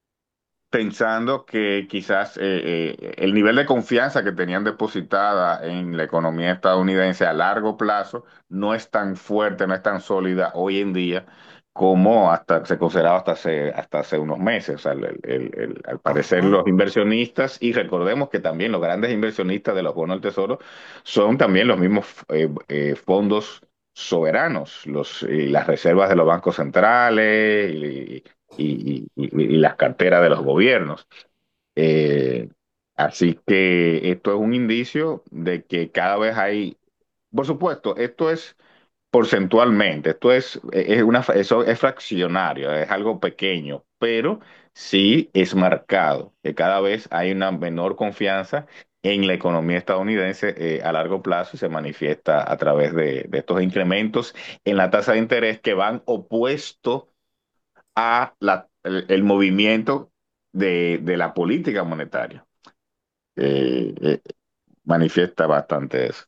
pensando que quizás eh, eh, el nivel de confianza que tenían depositada en la economía estadounidense a largo plazo no es tan fuerte, no es tan sólida hoy en día como hasta se consideraba hasta hace, hasta hace unos meses. O sea, el- el- el- al parecer Ajá. los inversionistas, y recordemos que también los grandes inversionistas de los bonos del Tesoro son también los mismos eh, eh, fondos soberanos, los, y las reservas de los bancos centrales y, y, y- y las carteras de los gobiernos. Eh, Así que esto es un indicio de que cada vez hay, por supuesto, esto es porcentualmente, esto es, es una, eso es fraccionario, es algo pequeño, pero sí es marcado, que cada vez hay una menor confianza en la economía estadounidense eh, a largo plazo y se manifiesta a través de, de estos incrementos en la tasa de interés que van opuesto a la, el, el movimiento de, de la política monetaria. Eh, eh, Manifiesta bastante eso.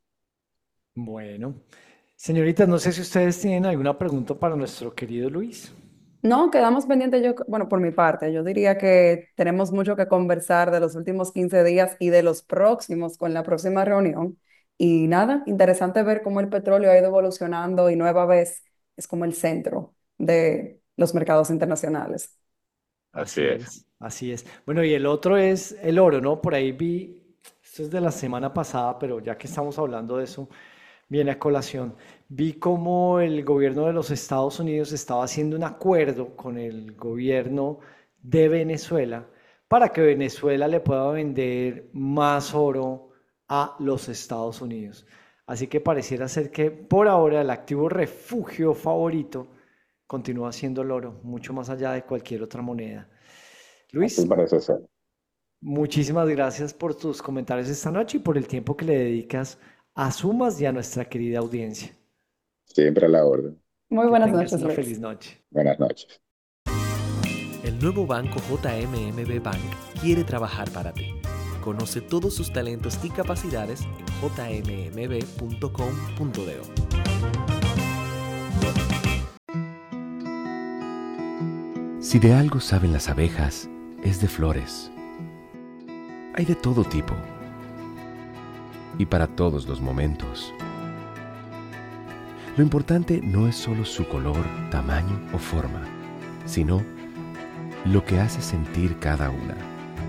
Bueno, señoritas, no sé si ustedes tienen alguna pregunta para nuestro querido Luis. No, quedamos pendientes yo, bueno, por mi parte, yo diría que tenemos mucho que conversar de los últimos quince días y de los próximos con la próxima reunión. Y nada, interesante ver cómo el petróleo ha ido evolucionando y nueva vez es como el centro de los mercados internacionales. Así Así es. es, así es. Bueno, y el otro es el oro, ¿no? Por ahí vi, esto es de la semana pasada, pero ya que estamos hablando de eso, viene a colación. Vi cómo el gobierno de los Estados Unidos estaba haciendo un acuerdo con el gobierno de Venezuela para que Venezuela le pueda vender más oro a los Estados Unidos. Así que pareciera ser que por ahora el activo refugio favorito continúa siendo el oro, mucho más allá de cualquier otra moneda. Luis, Así parece ser. muchísimas gracias por tus comentarios esta noche y por el tiempo que le dedicas a Sumas y a nuestra querida audiencia. Siempre a la orden. Muy Que buenas tengas noches, una Luis. feliz noche. Buenas noches. El nuevo banco J M M B Bank quiere trabajar para ti. Conoce todos sus talentos y capacidades en j m m b punto com punto d o. Si de algo saben las abejas, es de flores. Hay de todo tipo y para todos los momentos. Lo importante no es solo su color, tamaño o forma, sino lo que hace sentir cada una.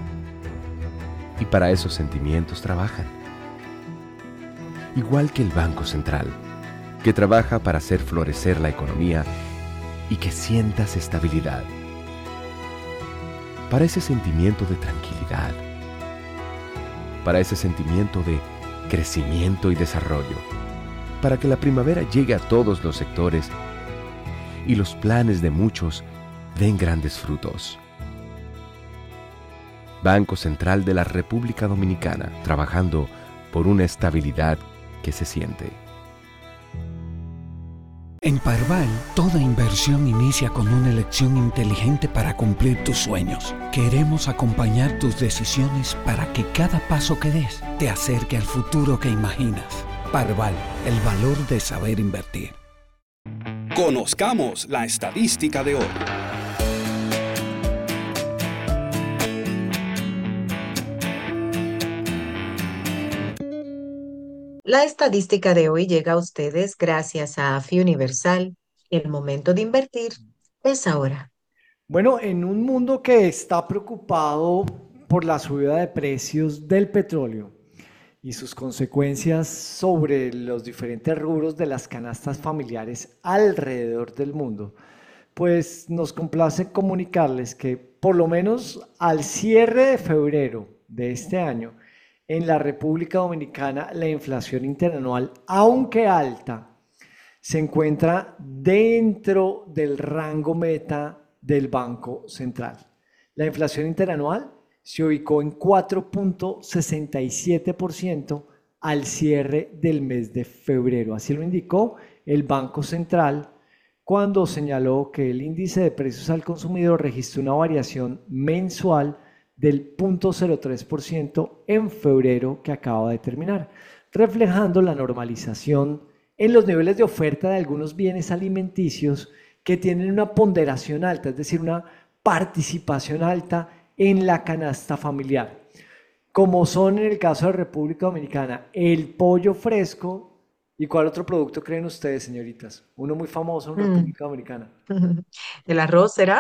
Y para esos sentimientos trabajan. Igual que el Banco Central, que trabaja para hacer florecer la economía y que sientas estabilidad. Para ese sentimiento de tranquilidad. Para ese sentimiento de crecimiento y desarrollo. Para que la primavera llegue a todos los sectores y los planes de muchos den grandes frutos. Banco Central de la República Dominicana, trabajando por una estabilidad que se siente. En Parval, toda inversión inicia con una elección inteligente para cumplir tus sueños. Queremos acompañar tus decisiones para que cada paso que des te acerque al futuro que imaginas. Parval, el valor de saber invertir. Conozcamos la estadística de hoy. La estadística de hoy llega a ustedes gracias a A F I Universal. El momento de invertir es ahora. Bueno, en un mundo que está preocupado por la subida de precios del petróleo y sus consecuencias sobre los diferentes rubros de las canastas familiares alrededor del mundo, pues nos complace comunicarles que por lo menos al cierre de febrero de este año, en la República Dominicana, la inflación interanual, aunque alta, se encuentra dentro del rango meta del Banco Central. La inflación interanual se ubicó en cuatro punto sesenta y siete por ciento al cierre del mes de febrero. Así lo indicó el Banco Central cuando señaló que el índice de precios al consumidor registró una variación mensual del cero punto cero tres por ciento en febrero que acaba de terminar, reflejando la normalización en los niveles de oferta de algunos bienes alimenticios que tienen una ponderación alta, es decir, una participación alta en la canasta familiar, como son en el caso de República Dominicana el pollo fresco. ¿Y cuál otro producto creen ustedes, señoritas? Uno muy famoso en República mm. Dominicana. ¿El arroz será?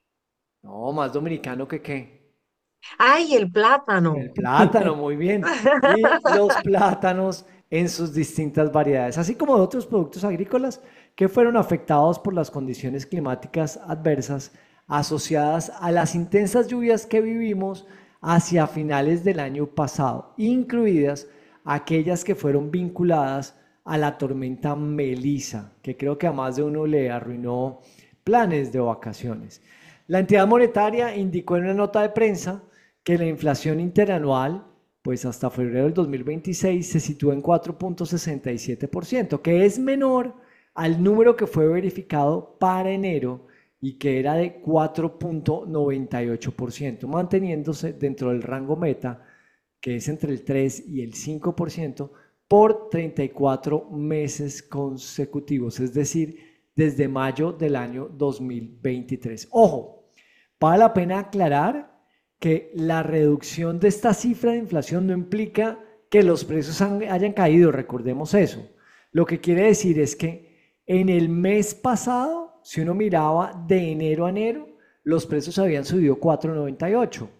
No, más dominicano que qué. ¡Ay, el plátano! El plátano, muy bien. Y los plátanos en sus distintas variedades, así como de otros productos agrícolas que fueron afectados por las condiciones climáticas adversas asociadas a las intensas lluvias que vivimos hacia finales del año pasado, incluidas aquellas que fueron vinculadas a la tormenta Melissa, que creo que a más de uno le arruinó planes de vacaciones. La entidad monetaria indicó en una nota de prensa que la inflación interanual, pues hasta febrero del dos mil veintiséis, se sitúa en cuatro punto sesenta y siete por ciento, que es menor al número que fue verificado para enero y que era de cuatro punto noventa y ocho por ciento, manteniéndose dentro del rango meta, que es entre el tres y el cinco por ciento, por treinta y cuatro meses consecutivos, es decir, desde mayo del año dos mil veintitrés. Ojo, vale la pena aclarar que la reducción de esta cifra de inflación no implica que los precios han, hayan caído, recordemos eso. Lo que quiere decir es que en el mes pasado, si uno miraba de enero a enero, los precios habían subido cuatro punto noventa y ocho.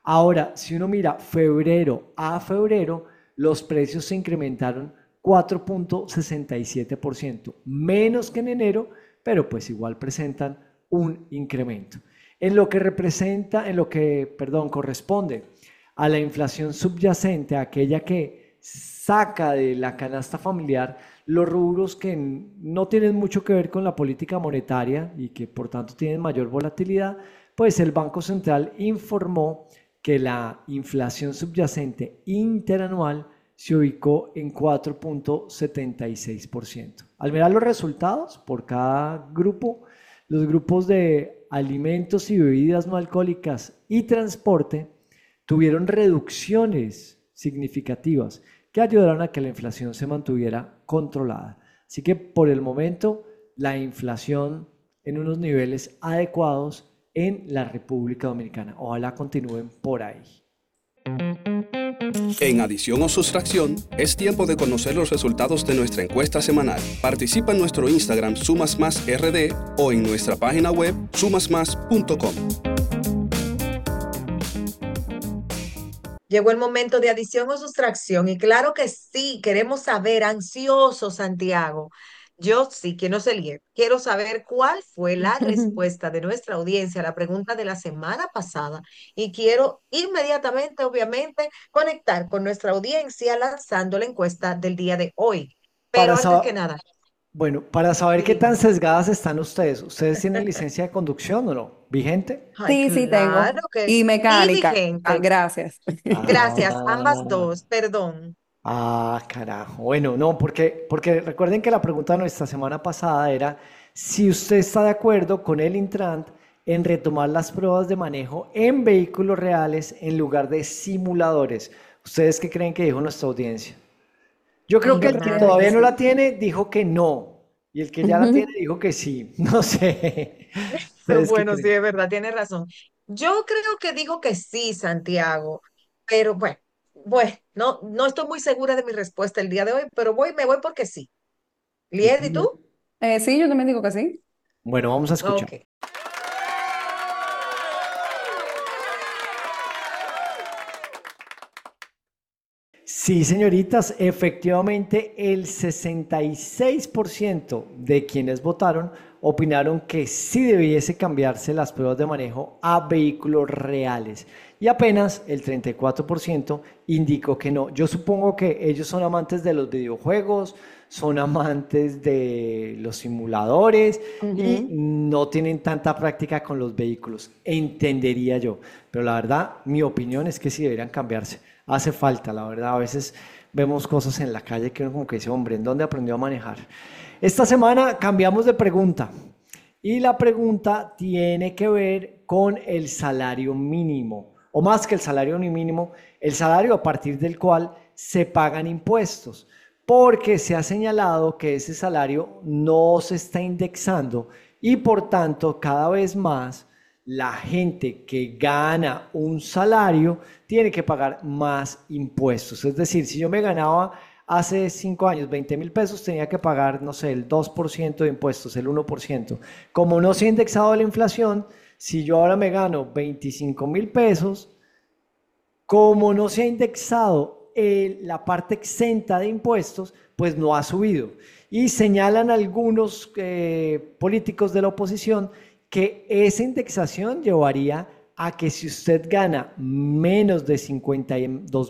Ahora, si uno mira febrero a febrero, los precios se incrementaron cuatro punto sesenta y siete por ciento, menos que en enero, pero pues igual presentan un incremento. En lo que representa, en lo que, perdón, corresponde a la inflación subyacente, aquella que saca de la canasta familiar los rubros que no tienen mucho que ver con la política monetaria y que por tanto tienen mayor volatilidad, pues el Banco Central informó que la inflación subyacente interanual se ubicó en cuatro punto setenta y seis por ciento. Al mirar los resultados por cada grupo, los grupos de alimentos y bebidas no alcohólicas y transporte tuvieron reducciones significativas que ayudaron a que la inflación se mantuviera controlada. Así que por el momento la inflación en unos niveles adecuados en la República Dominicana. Ojalá continúen por ahí. En adición o sustracción, es tiempo de conocer los resultados de nuestra encuesta semanal. Participa en nuestro Instagram Sumas Más R D o en nuestra página web sumas más punto com. Llegó el momento de adición o sustracción y claro que sí, queremos saber, ansioso Santiago. Yo sí, que no se líe. Quiero saber cuál fue la respuesta de nuestra audiencia a la pregunta de la semana pasada y quiero inmediatamente, obviamente, conectar con nuestra audiencia lanzando la encuesta del día de hoy. Pero Para antes que nada. Bueno, para saber Sí. qué tan sesgadas están ustedes, ¿ustedes tienen licencia de conducción o no? ¿Vigente? Ay, Sí, sí tengo. claro que Y sí, mecánica. vigente. Ah, gracias. Gracias, ambas Ah, dos, perdón. ah, carajo. Bueno, no, porque, porque recuerden que la pregunta de nuestra semana pasada era si usted está de acuerdo con el Intrant en retomar las pruebas de manejo en vehículos reales en lugar de simuladores. ¿Ustedes qué creen que dijo nuestra audiencia? Yo creo Ay, que yo el que creo todavía que no sí. la tiene dijo que no. Y el que ya la tiene dijo que sí. No sé. ¿Ustedes qué Bueno, sí, creen? es verdad, tiene razón. Yo creo que digo que sí, Santiago, pero bueno, bueno, no, no estoy muy segura de mi respuesta el día de hoy, pero voy, me voy porque sí. ¿Y Lied, ¿y tú? tú? Eh, sí, yo también digo que sí. Bueno, vamos a escuchar. Ok. Sí, señoritas, efectivamente el sesenta y seis por ciento de quienes votaron opinaron que sí debiese cambiarse las pruebas de manejo a vehículos reales y apenas el treinta y cuatro por ciento indicó que no. Yo supongo que ellos son amantes de los videojuegos, son amantes de los simuladores y Ujú. no tienen tanta práctica con los vehículos, entendería yo. Pero la verdad, mi opinión es que sí deberían cambiarse. Hace falta, la verdad. A veces vemos cosas en la calle que uno como que dice, hombre, ¿en dónde aprendió a manejar? Esta semana cambiamos de pregunta y la pregunta tiene que ver con el salario mínimo, o más que el salario mínimo, el salario a partir del cual se pagan impuestos, porque se ha señalado que ese salario no se está indexando y por tanto cada vez más la gente que gana un salario tiene que pagar más impuestos. Es decir, si yo me ganaba hace cinco años veinte mil pesos, tenía que pagar, no sé, el dos por ciento de impuestos, el uno por ciento. Como no se ha indexado la inflación, si yo ahora me gano veinticinco mil pesos, como no se ha indexado el, la parte exenta de impuestos, pues no ha subido. Y señalan algunos eh, políticos de la oposición que esa indexación llevaría a que si usted gana menos de cincuenta y dos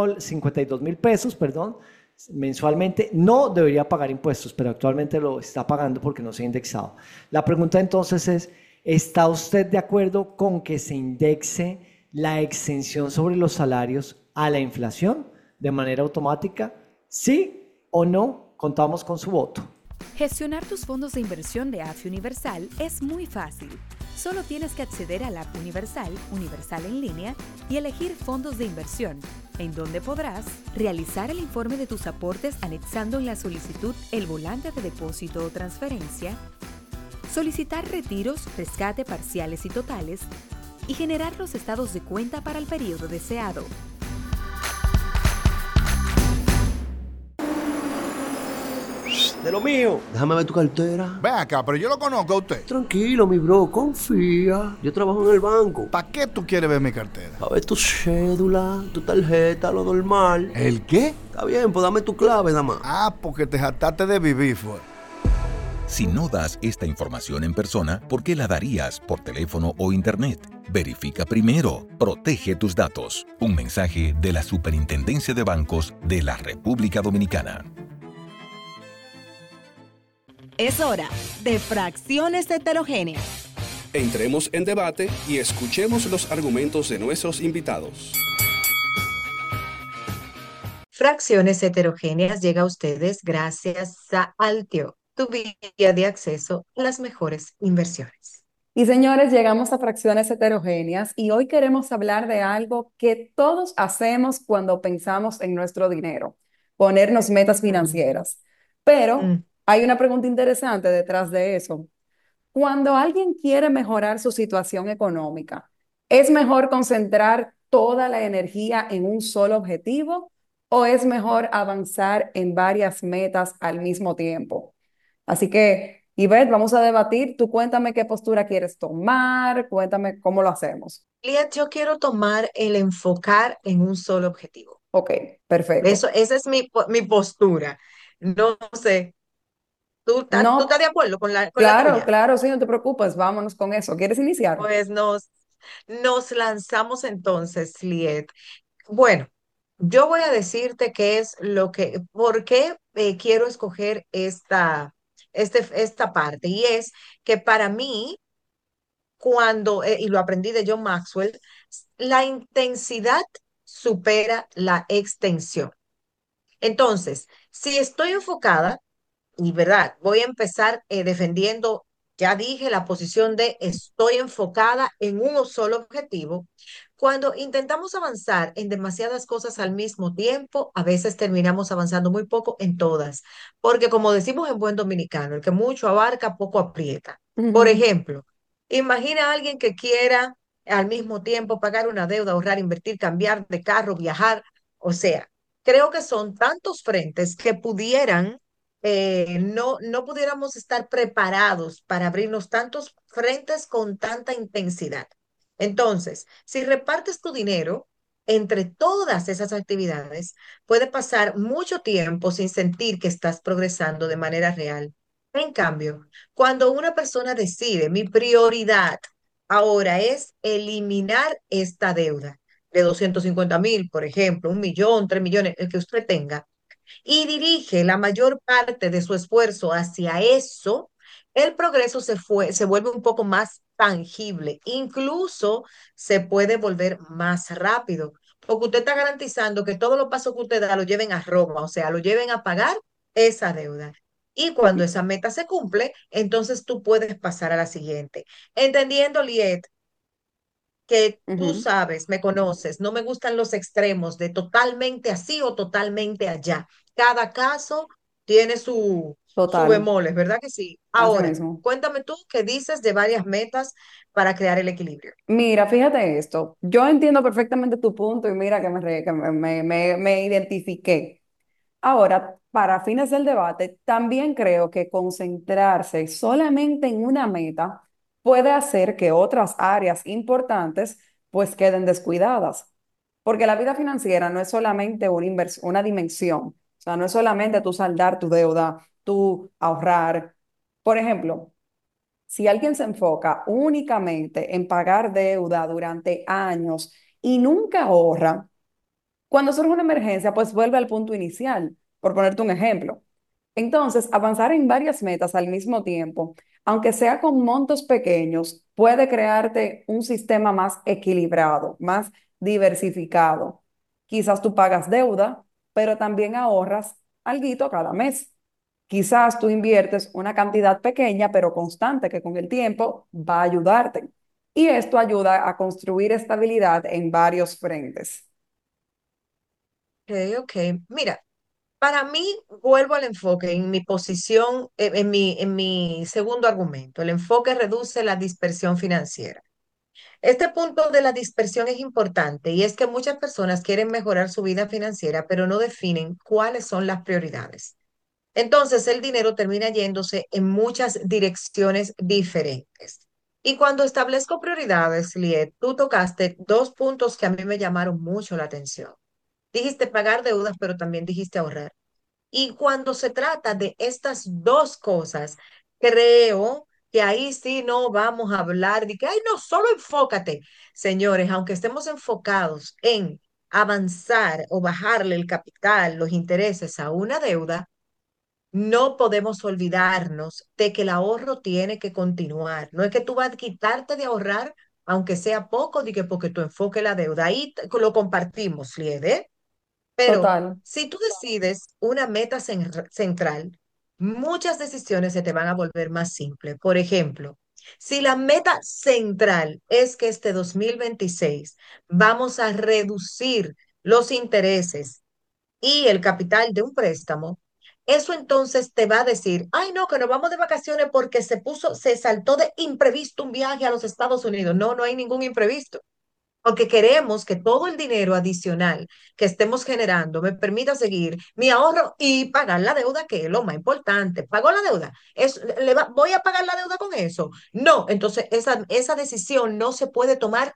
mil pesos, perdón, mensualmente, no debería pagar impuestos, pero actualmente lo está pagando porque no se ha indexado. La pregunta entonces es, ¿está usted de acuerdo con que se indexe la exención sobre los salarios a la inflación de manera automática? ¿Sí o no? Contamos con su voto. Gestionar tus fondos de inversión de A F I Universal es muy fácil. Solo tienes que acceder a la app Universal, Universal en línea, y elegir fondos de inversión, en donde podrás realizar el informe de tus aportes anexando en la solicitud el volante de depósito o transferencia, solicitar retiros, rescate parciales y totales, y generar los estados de cuenta para el periodo deseado. de lo mío. Déjame ver tu cartera. Ven acá, pero yo lo conozco a usted. Tranquilo, mi bro, confía. Yo trabajo en el banco. ¿Para qué tú quieres ver mi cartera? A ver tu cédula, tu tarjeta, lo normal. ¿El qué? Está bien, pues dame tu clave, dama. Ah, porque te jactaste de vivir, fue. Si no das esta información en persona, ¿por qué la darías por teléfono o internet? Verifica primero. Protege tus datos. Un mensaje de la Superintendencia de Bancos de la República Dominicana. Es hora de Fracciones Heterogéneas. Entremos en debate y escuchemos los argumentos de nuestros invitados. Fracciones Heterogéneas llega a ustedes gracias a Altio, tu vía de acceso a las mejores inversiones. Y señores, llegamos a Fracciones Heterogéneas y hoy queremos hablar de algo que todos hacemos cuando pensamos en nuestro dinero, ponernos metas financieras. Pero Mm. hay una pregunta interesante detrás de eso. Cuando alguien quiere mejorar su situación económica, ¿es mejor concentrar toda la energía en un solo objetivo o es mejor avanzar en varias metas al mismo tiempo? Así que, Ivette, vamos a debatir. Tú cuéntame qué postura quieres tomar, cuéntame cómo lo hacemos. Liet, yo quiero tomar el enfocar en un solo objetivo. Ok, perfecto. Eso, esa es mi, po- mi postura. No sé, ¿tú, estás- ¿tú No, estás de acuerdo con la, con la claro, tuya? claro, sí, no te preocupes, vámonos con eso. ¿Quieres iniciar? Pues nos, nos lanzamos entonces, Liet. Bueno, yo voy a decirte qué es lo que, por qué eh, quiero escoger esta, este, esta parte. Y es que para mí, cuando, eh, y lo aprendí de John Maxwell, la intensidad supera la extensión. Entonces, si estoy enfocada, y verdad, voy a empezar eh, defendiendo, ya dije, la posición de estoy enfocada en un solo objetivo. Cuando intentamos avanzar en demasiadas cosas al mismo tiempo, a veces terminamos avanzando muy poco en todas, porque como decimos en buen dominicano, el que mucho abarca, poco aprieta. Por Ujú. ejemplo, imagina a alguien que quiera al mismo tiempo pagar una deuda, ahorrar, invertir, cambiar de carro, viajar, o sea, creo que son tantos frentes que pudieran eh, no, no pudiéramos estar preparados para abrirnos tantos frentes con tanta intensidad. Entonces, si repartes tu dinero entre todas esas actividades, puede pasar mucho tiempo sin sentir que estás progresando de manera real. En cambio, cuando una persona decide, mi prioridad ahora es eliminar esta deuda de doscientos cincuenta mil, por ejemplo, un millón, tres millones, el que usted tenga, y dirige la mayor parte de su esfuerzo hacia eso, el progreso se fue, se vuelve un poco más tangible, incluso se puede volver más rápido, porque usted está garantizando que todos los pasos que usted da lo lleven a Roma, o sea, lo lleven a pagar esa deuda. Y cuando esa meta se cumple, entonces tú puedes pasar a la siguiente. Entendiendo, Liet, que tú Ujú. sabes, me conoces, no me gustan los extremos de totalmente así o totalmente allá. Cada caso tiene su, su Total, bemoles, ¿verdad que sí? así Ahora, mismo. cuéntame tú qué dices de varias metas para crear el equilibrio. Mira, fíjate esto. Yo entiendo perfectamente tu punto y mira que me, re- que me, me, me- me identifiqué. Ahora, para fines del debate, también creo que concentrarse solamente en una meta puede hacer que otras áreas importantes pues queden descuidadas. Porque la vida financiera no es solamente una invers- una dimensión, o sea, no es solamente tú saldar tu deuda, tú ahorrar. Por ejemplo, si alguien se enfoca únicamente en pagar deuda durante años y nunca ahorra, cuando surge una emergencia, pues vuelve al punto inicial, por ponerte un ejemplo. Entonces, avanzar en varias metas al mismo tiempo, aunque sea con montos pequeños, puede crearte un sistema más equilibrado, más diversificado. Quizás tú pagas deuda, pero también ahorras alguito cada mes. Quizás tú inviertes una cantidad pequeña, pero constante, que con el tiempo va a ayudarte. Y esto ayuda a construir estabilidad en varios frentes. Ok, ok. Mira, para mí, vuelvo al enfoque en mi posición, en, en mi, en mi segundo argumento. El enfoque reduce la dispersión financiera. Este punto de la dispersión es importante y es que muchas personas quieren mejorar su vida financiera, pero no definen cuáles son las prioridades. Entonces el dinero termina yéndose en muchas direcciones diferentes. Y cuando establezco prioridades, Liet, tú tocaste dos puntos que a mí me llamaron mucho la atención. Dijiste pagar deudas, pero también dijiste ahorrar. Y cuando se trata de estas dos cosas, creo que ahí sí no vamos a hablar de que, ay, no, solo enfócate. Señores, aunque estemos enfocados en avanzar o bajarle el capital, los intereses a una deuda, no podemos olvidarnos de que el ahorro tiene que continuar. No es que tú vas a quitarte de ahorrar, aunque sea poco, de que porque tu enfoque la deuda. Ahí t- lo compartimos, Liede. Pero Total. si tú decides una meta cen- central, muchas decisiones se te van a volver más simples. Por ejemplo, si la meta central es que este dos mil veintiséis vamos a reducir los intereses y el capital de un préstamo, eso entonces te va a decir, ay no, que nos vamos de vacaciones porque se puso, se saltó de imprevisto un viaje a los Estados Unidos. No, no hay ningún imprevisto porque queremos que todo el dinero adicional que estemos generando me permita seguir mi ahorro y pagar la deuda, que es lo más importante. ¿Pago la deuda? ¿Es, le va- ¿Voy a pagar la deuda con eso? No, entonces esa, esa decisión no se puede tomar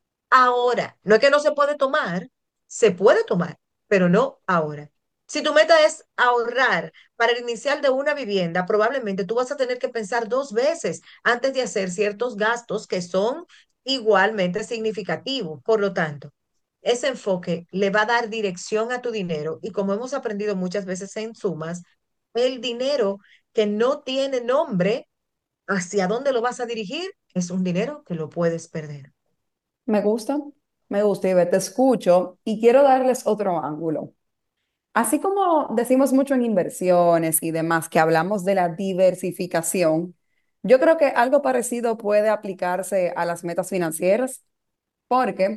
ahora. No es que no se puede tomar, se puede tomar, pero no ahora. Si tu meta es ahorrar para el inicial de una vivienda, probablemente tú vas a tener que pensar dos veces antes de hacer ciertos gastos que son igualmente significativos. Por lo tanto, ese enfoque le va a dar dirección a tu dinero y como hemos aprendido muchas veces en sumas, el dinero que no tiene nombre, hacia dónde lo vas a dirigir, es un dinero que lo puedes perder. Me gusta, me gusta, Ivette, te escucho y quiero darles otro ángulo. Así como decimos mucho en inversiones y demás, que hablamos de la diversificación, yo creo que algo parecido puede aplicarse a las metas financieras, porque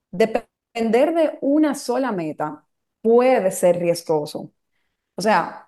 depender de una sola meta puede ser riesgoso. O sea,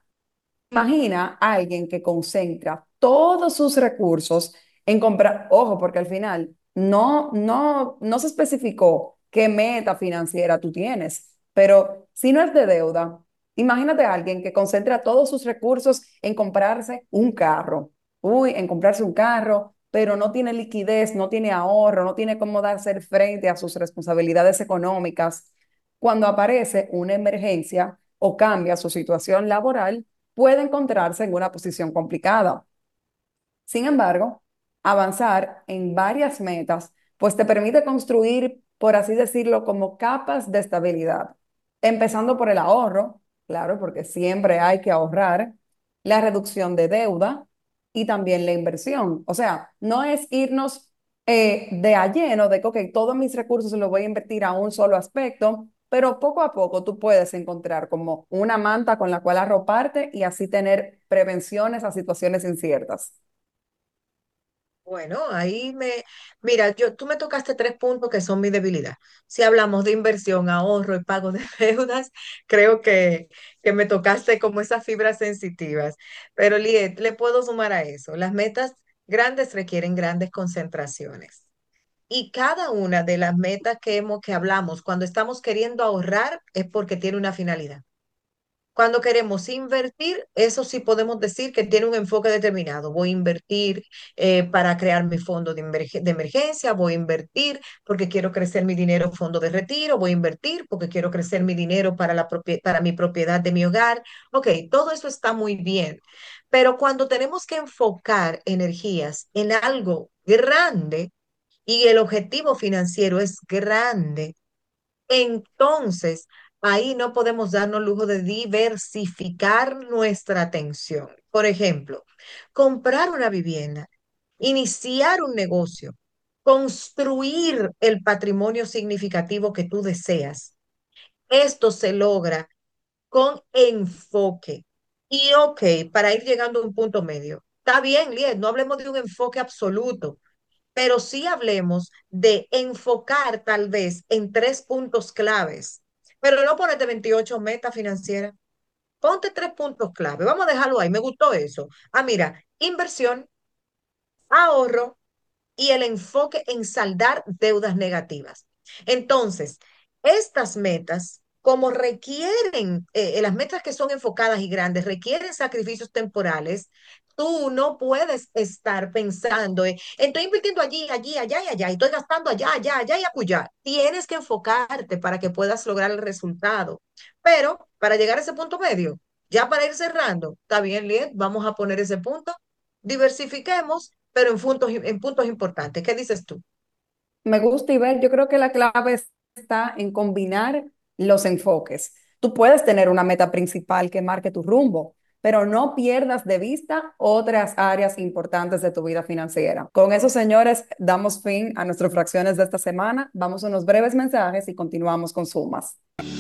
imagina a alguien que concentra todos sus recursos en comprar, ojo, porque al final no, no, no se especificó qué meta financiera tú tienes, pero si no es de deuda, imagínate a alguien que concentra todos sus recursos en comprarse un carro, uy, en comprarse un carro, pero no tiene liquidez, no tiene ahorro, no tiene cómo darse frente a sus responsabilidades económicas. Cuando aparece una emergencia o cambia su situación laboral, puede encontrarse en una posición complicada. Sin embargo, avanzar en varias metas, pues te permite construir, por así decirlo, como capas de estabilidad, empezando por el ahorro, claro, porque siempre hay que ahorrar, la reducción de deuda y también la inversión. O sea, no es irnos eh, de a lleno de que, ok, todos mis recursos los voy a invertir a un solo aspecto, pero poco a poco tú puedes encontrar como una manta con la cual arroparte y así tener prevenciones a situaciones inciertas. Bueno, ahí me, mira, yo, tú me tocaste tres puntos que son mi debilidad. Si hablamos de inversión, ahorro y pago de deudas, creo que, que me tocaste como esas fibras sensitivas. Pero Liet, le puedo sumar a eso. Las metas grandes requieren grandes concentraciones. Y cada una de las metas que hemos, que hablamos, cuando estamos queriendo ahorrar, es porque tiene una finalidad. Cuando queremos invertir, eso sí podemos decir que tiene un enfoque determinado. Voy a invertir eh, para crear mi fondo de, emerge- de emergencia, voy a invertir porque quiero crecer mi dinero fondo de retiro, voy a invertir porque quiero crecer mi dinero para, la propie- para mi propiedad de mi hogar. Ok, todo eso está muy bien, pero cuando tenemos que enfocar energías en algo grande y el objetivo financiero es grande, entonces, ahí no podemos darnos lujo de diversificar nuestra atención. Por ejemplo, comprar una vivienda, iniciar un negocio, construir el patrimonio significativo que tú deseas. Esto se logra con enfoque. Y ok, para ir llegando a un punto medio. Está bien, Liet, no hablemos de un enfoque absoluto, pero sí hablemos de enfocar tal vez en tres puntos claves, pero no ponerte veintiocho metas financieras, ponte tres puntos clave, vamos a dejarlo ahí, me gustó eso. Ah, mira, inversión, ahorro y el enfoque en saldar deudas negativas. Entonces, estas metas como requieren, eh, las metas que son enfocadas y grandes requieren sacrificios temporales, tú no puedes estar pensando en, estoy invirtiendo allí, allí, allá y allá, y estoy gastando allá, allá, allá y acullá. Tienes que enfocarte para que puedas lograr el resultado. Pero para llegar a ese punto medio, ya para ir cerrando, está bien, Liet, vamos a poner ese punto, diversifiquemos, pero en puntos, en puntos importantes. ¿Qué dices tú? Me gusta y ver, yo creo que la clave está en combinar los enfoques. Tú puedes tener una meta principal que marque tu rumbo, pero no pierdas de vista otras áreas importantes de tu vida financiera. Con eso, señores, damos fin a nuestras fracciones de esta semana. Vamos a unos breves mensajes y continuamos con sumas.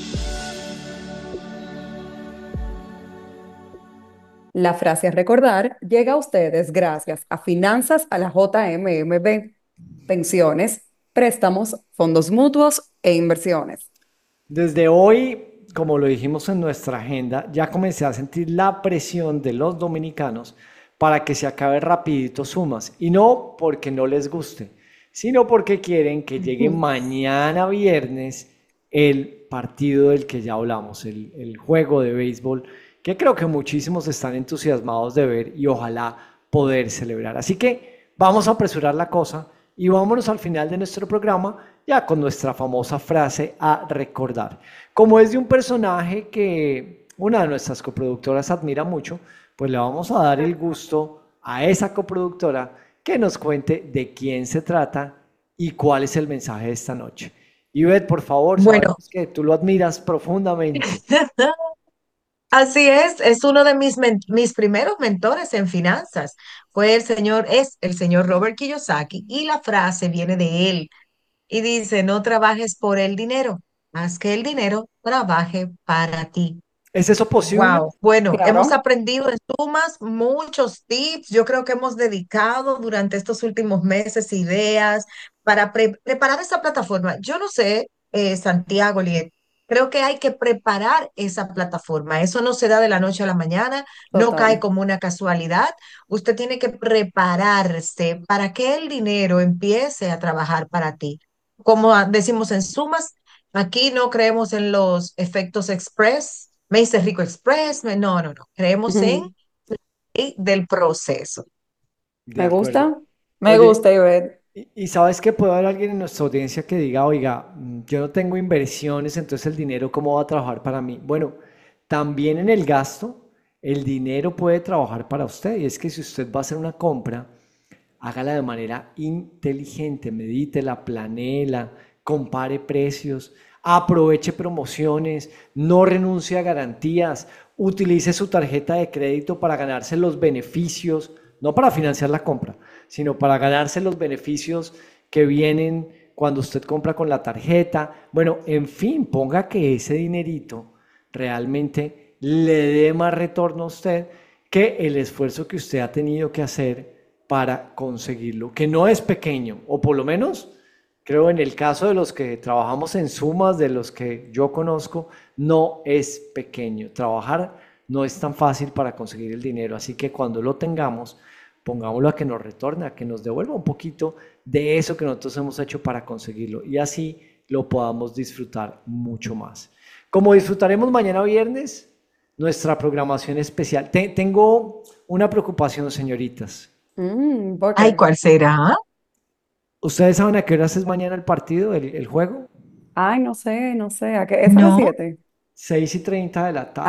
La frase a recordar llega a ustedes gracias a Finanzas a la J M M B, pensiones, préstamos, fondos mutuos e inversiones. Desde hoy, como lo dijimos en nuestra agenda, ya comencé a sentir la presión de los dominicanos para que se acabe rapidito sumas. Y no porque no les guste, sino porque quieren que llegue mañana viernes el partido del que ya hablamos, el, el juego de béisbol, que creo que muchísimos están entusiasmados de ver y ojalá poder celebrar. Así que vamos a apresurar la cosa y vámonos al final de nuestro programa ya con nuestra famosa frase a recordar. Como es de un personaje que una de nuestras coproductoras admira mucho, pues le vamos a dar el gusto a esa coproductora que nos cuente de quién se trata y cuál es el mensaje de esta noche. Ivette, por favor, Bueno. sabemos que tú lo admiras profundamente. Así es, es uno de mis, men- mis primeros mentores en finanzas. Fue el señor, es el señor Robert Kiyosaki y la frase viene de él y dice, no trabajes por el dinero, haz que el dinero trabaje para ti. ¿Es eso posible? Wow, bueno, hemos Claro. aprendido en sumas muchos tips. Yo creo que hemos dedicado durante estos últimos meses ideas para pre- preparar esa plataforma. Yo no sé, eh, Santiago, Liet, creo que hay que preparar esa plataforma. Eso no se da de la noche a la mañana, no cae Total. como una casualidad. Usted tiene que prepararse para que el dinero empiece a trabajar para ti. Como ah, decimos en sumas, aquí no creemos en los efectos express. Me hice rico express. me- No, no, no. Creemos en Ujú. la ley del proceso. De ¿Me acuerdo. gusta? Me Oye, gusta, Ivette. y, y sabes que puede haber alguien en nuestra audiencia que diga, oiga, mm, yo no tengo inversiones, entonces el dinero, ¿cómo va a trabajar para mí? Bueno, también en el gasto, el dinero puede trabajar para usted. Y es que si usted va a hacer una compra, hágala de manera inteligente, medítela, planéela, compare precios, aproveche promociones, no renuncie a garantías, utilice su tarjeta de crédito para ganarse los beneficios, no para financiar la compra, sino para ganarse los beneficios que vienen cuando usted compra con la tarjeta. Bueno, en fin, ponga que ese dinerito realmente le dé más retorno a usted que el esfuerzo que usted ha tenido que hacer para conseguirlo, que no es pequeño, o por lo menos creo en el caso de los que trabajamos en sumas, de los que yo conozco, no es pequeño. Trabajar no es tan fácil para conseguir el dinero, así que cuando lo tengamos, pongámoslo a que nos retorne, a que nos devuelva un poquito de eso que nosotros hemos hecho para conseguirlo y así lo podamos disfrutar mucho más. Como disfrutaremos mañana viernes, nuestra programación especial. Te- tengo una preocupación, señoritas. Mm, ¿por Ay, qué? ¿cuál será? ¿Ustedes saben a qué horas es mañana el partido, el, el juego? Ay, no sé, no sé. ¿A qué? ¿Es a las No. siete? seis y treinta de la tarde.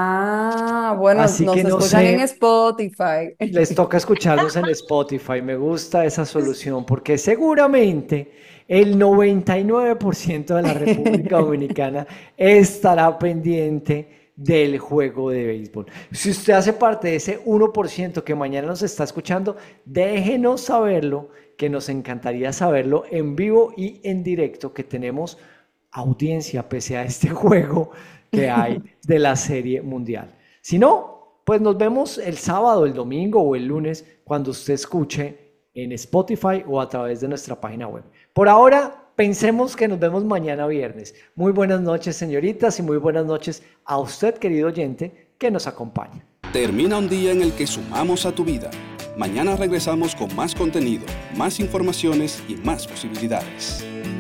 Ah, bueno, Así nos que no escuchan en sé, Spotify. les toca escucharlos en Spotify. Me gusta esa solución porque seguramente el noventa y nueve por ciento de la República Dominicana estará pendiente del juego de béisbol. Si usted hace parte de ese uno por ciento que mañana nos está escuchando, déjenos saberlo, que nos encantaría saberlo en vivo y en directo, que tenemos audiencia pese a este juego que hay de la Serie Mundial. Si no, pues nos vemos el sábado, el domingo o el lunes cuando usted escuche en Spotify o a través de nuestra página web. Por ahora, pensemos que nos vemos mañana viernes. Muy buenas noches, señoritas, y muy buenas noches a usted, querido oyente, que nos acompaña. Termina un día en el que sumamos a tu vida. Mañana regresamos con más contenido, más informaciones y más posibilidades.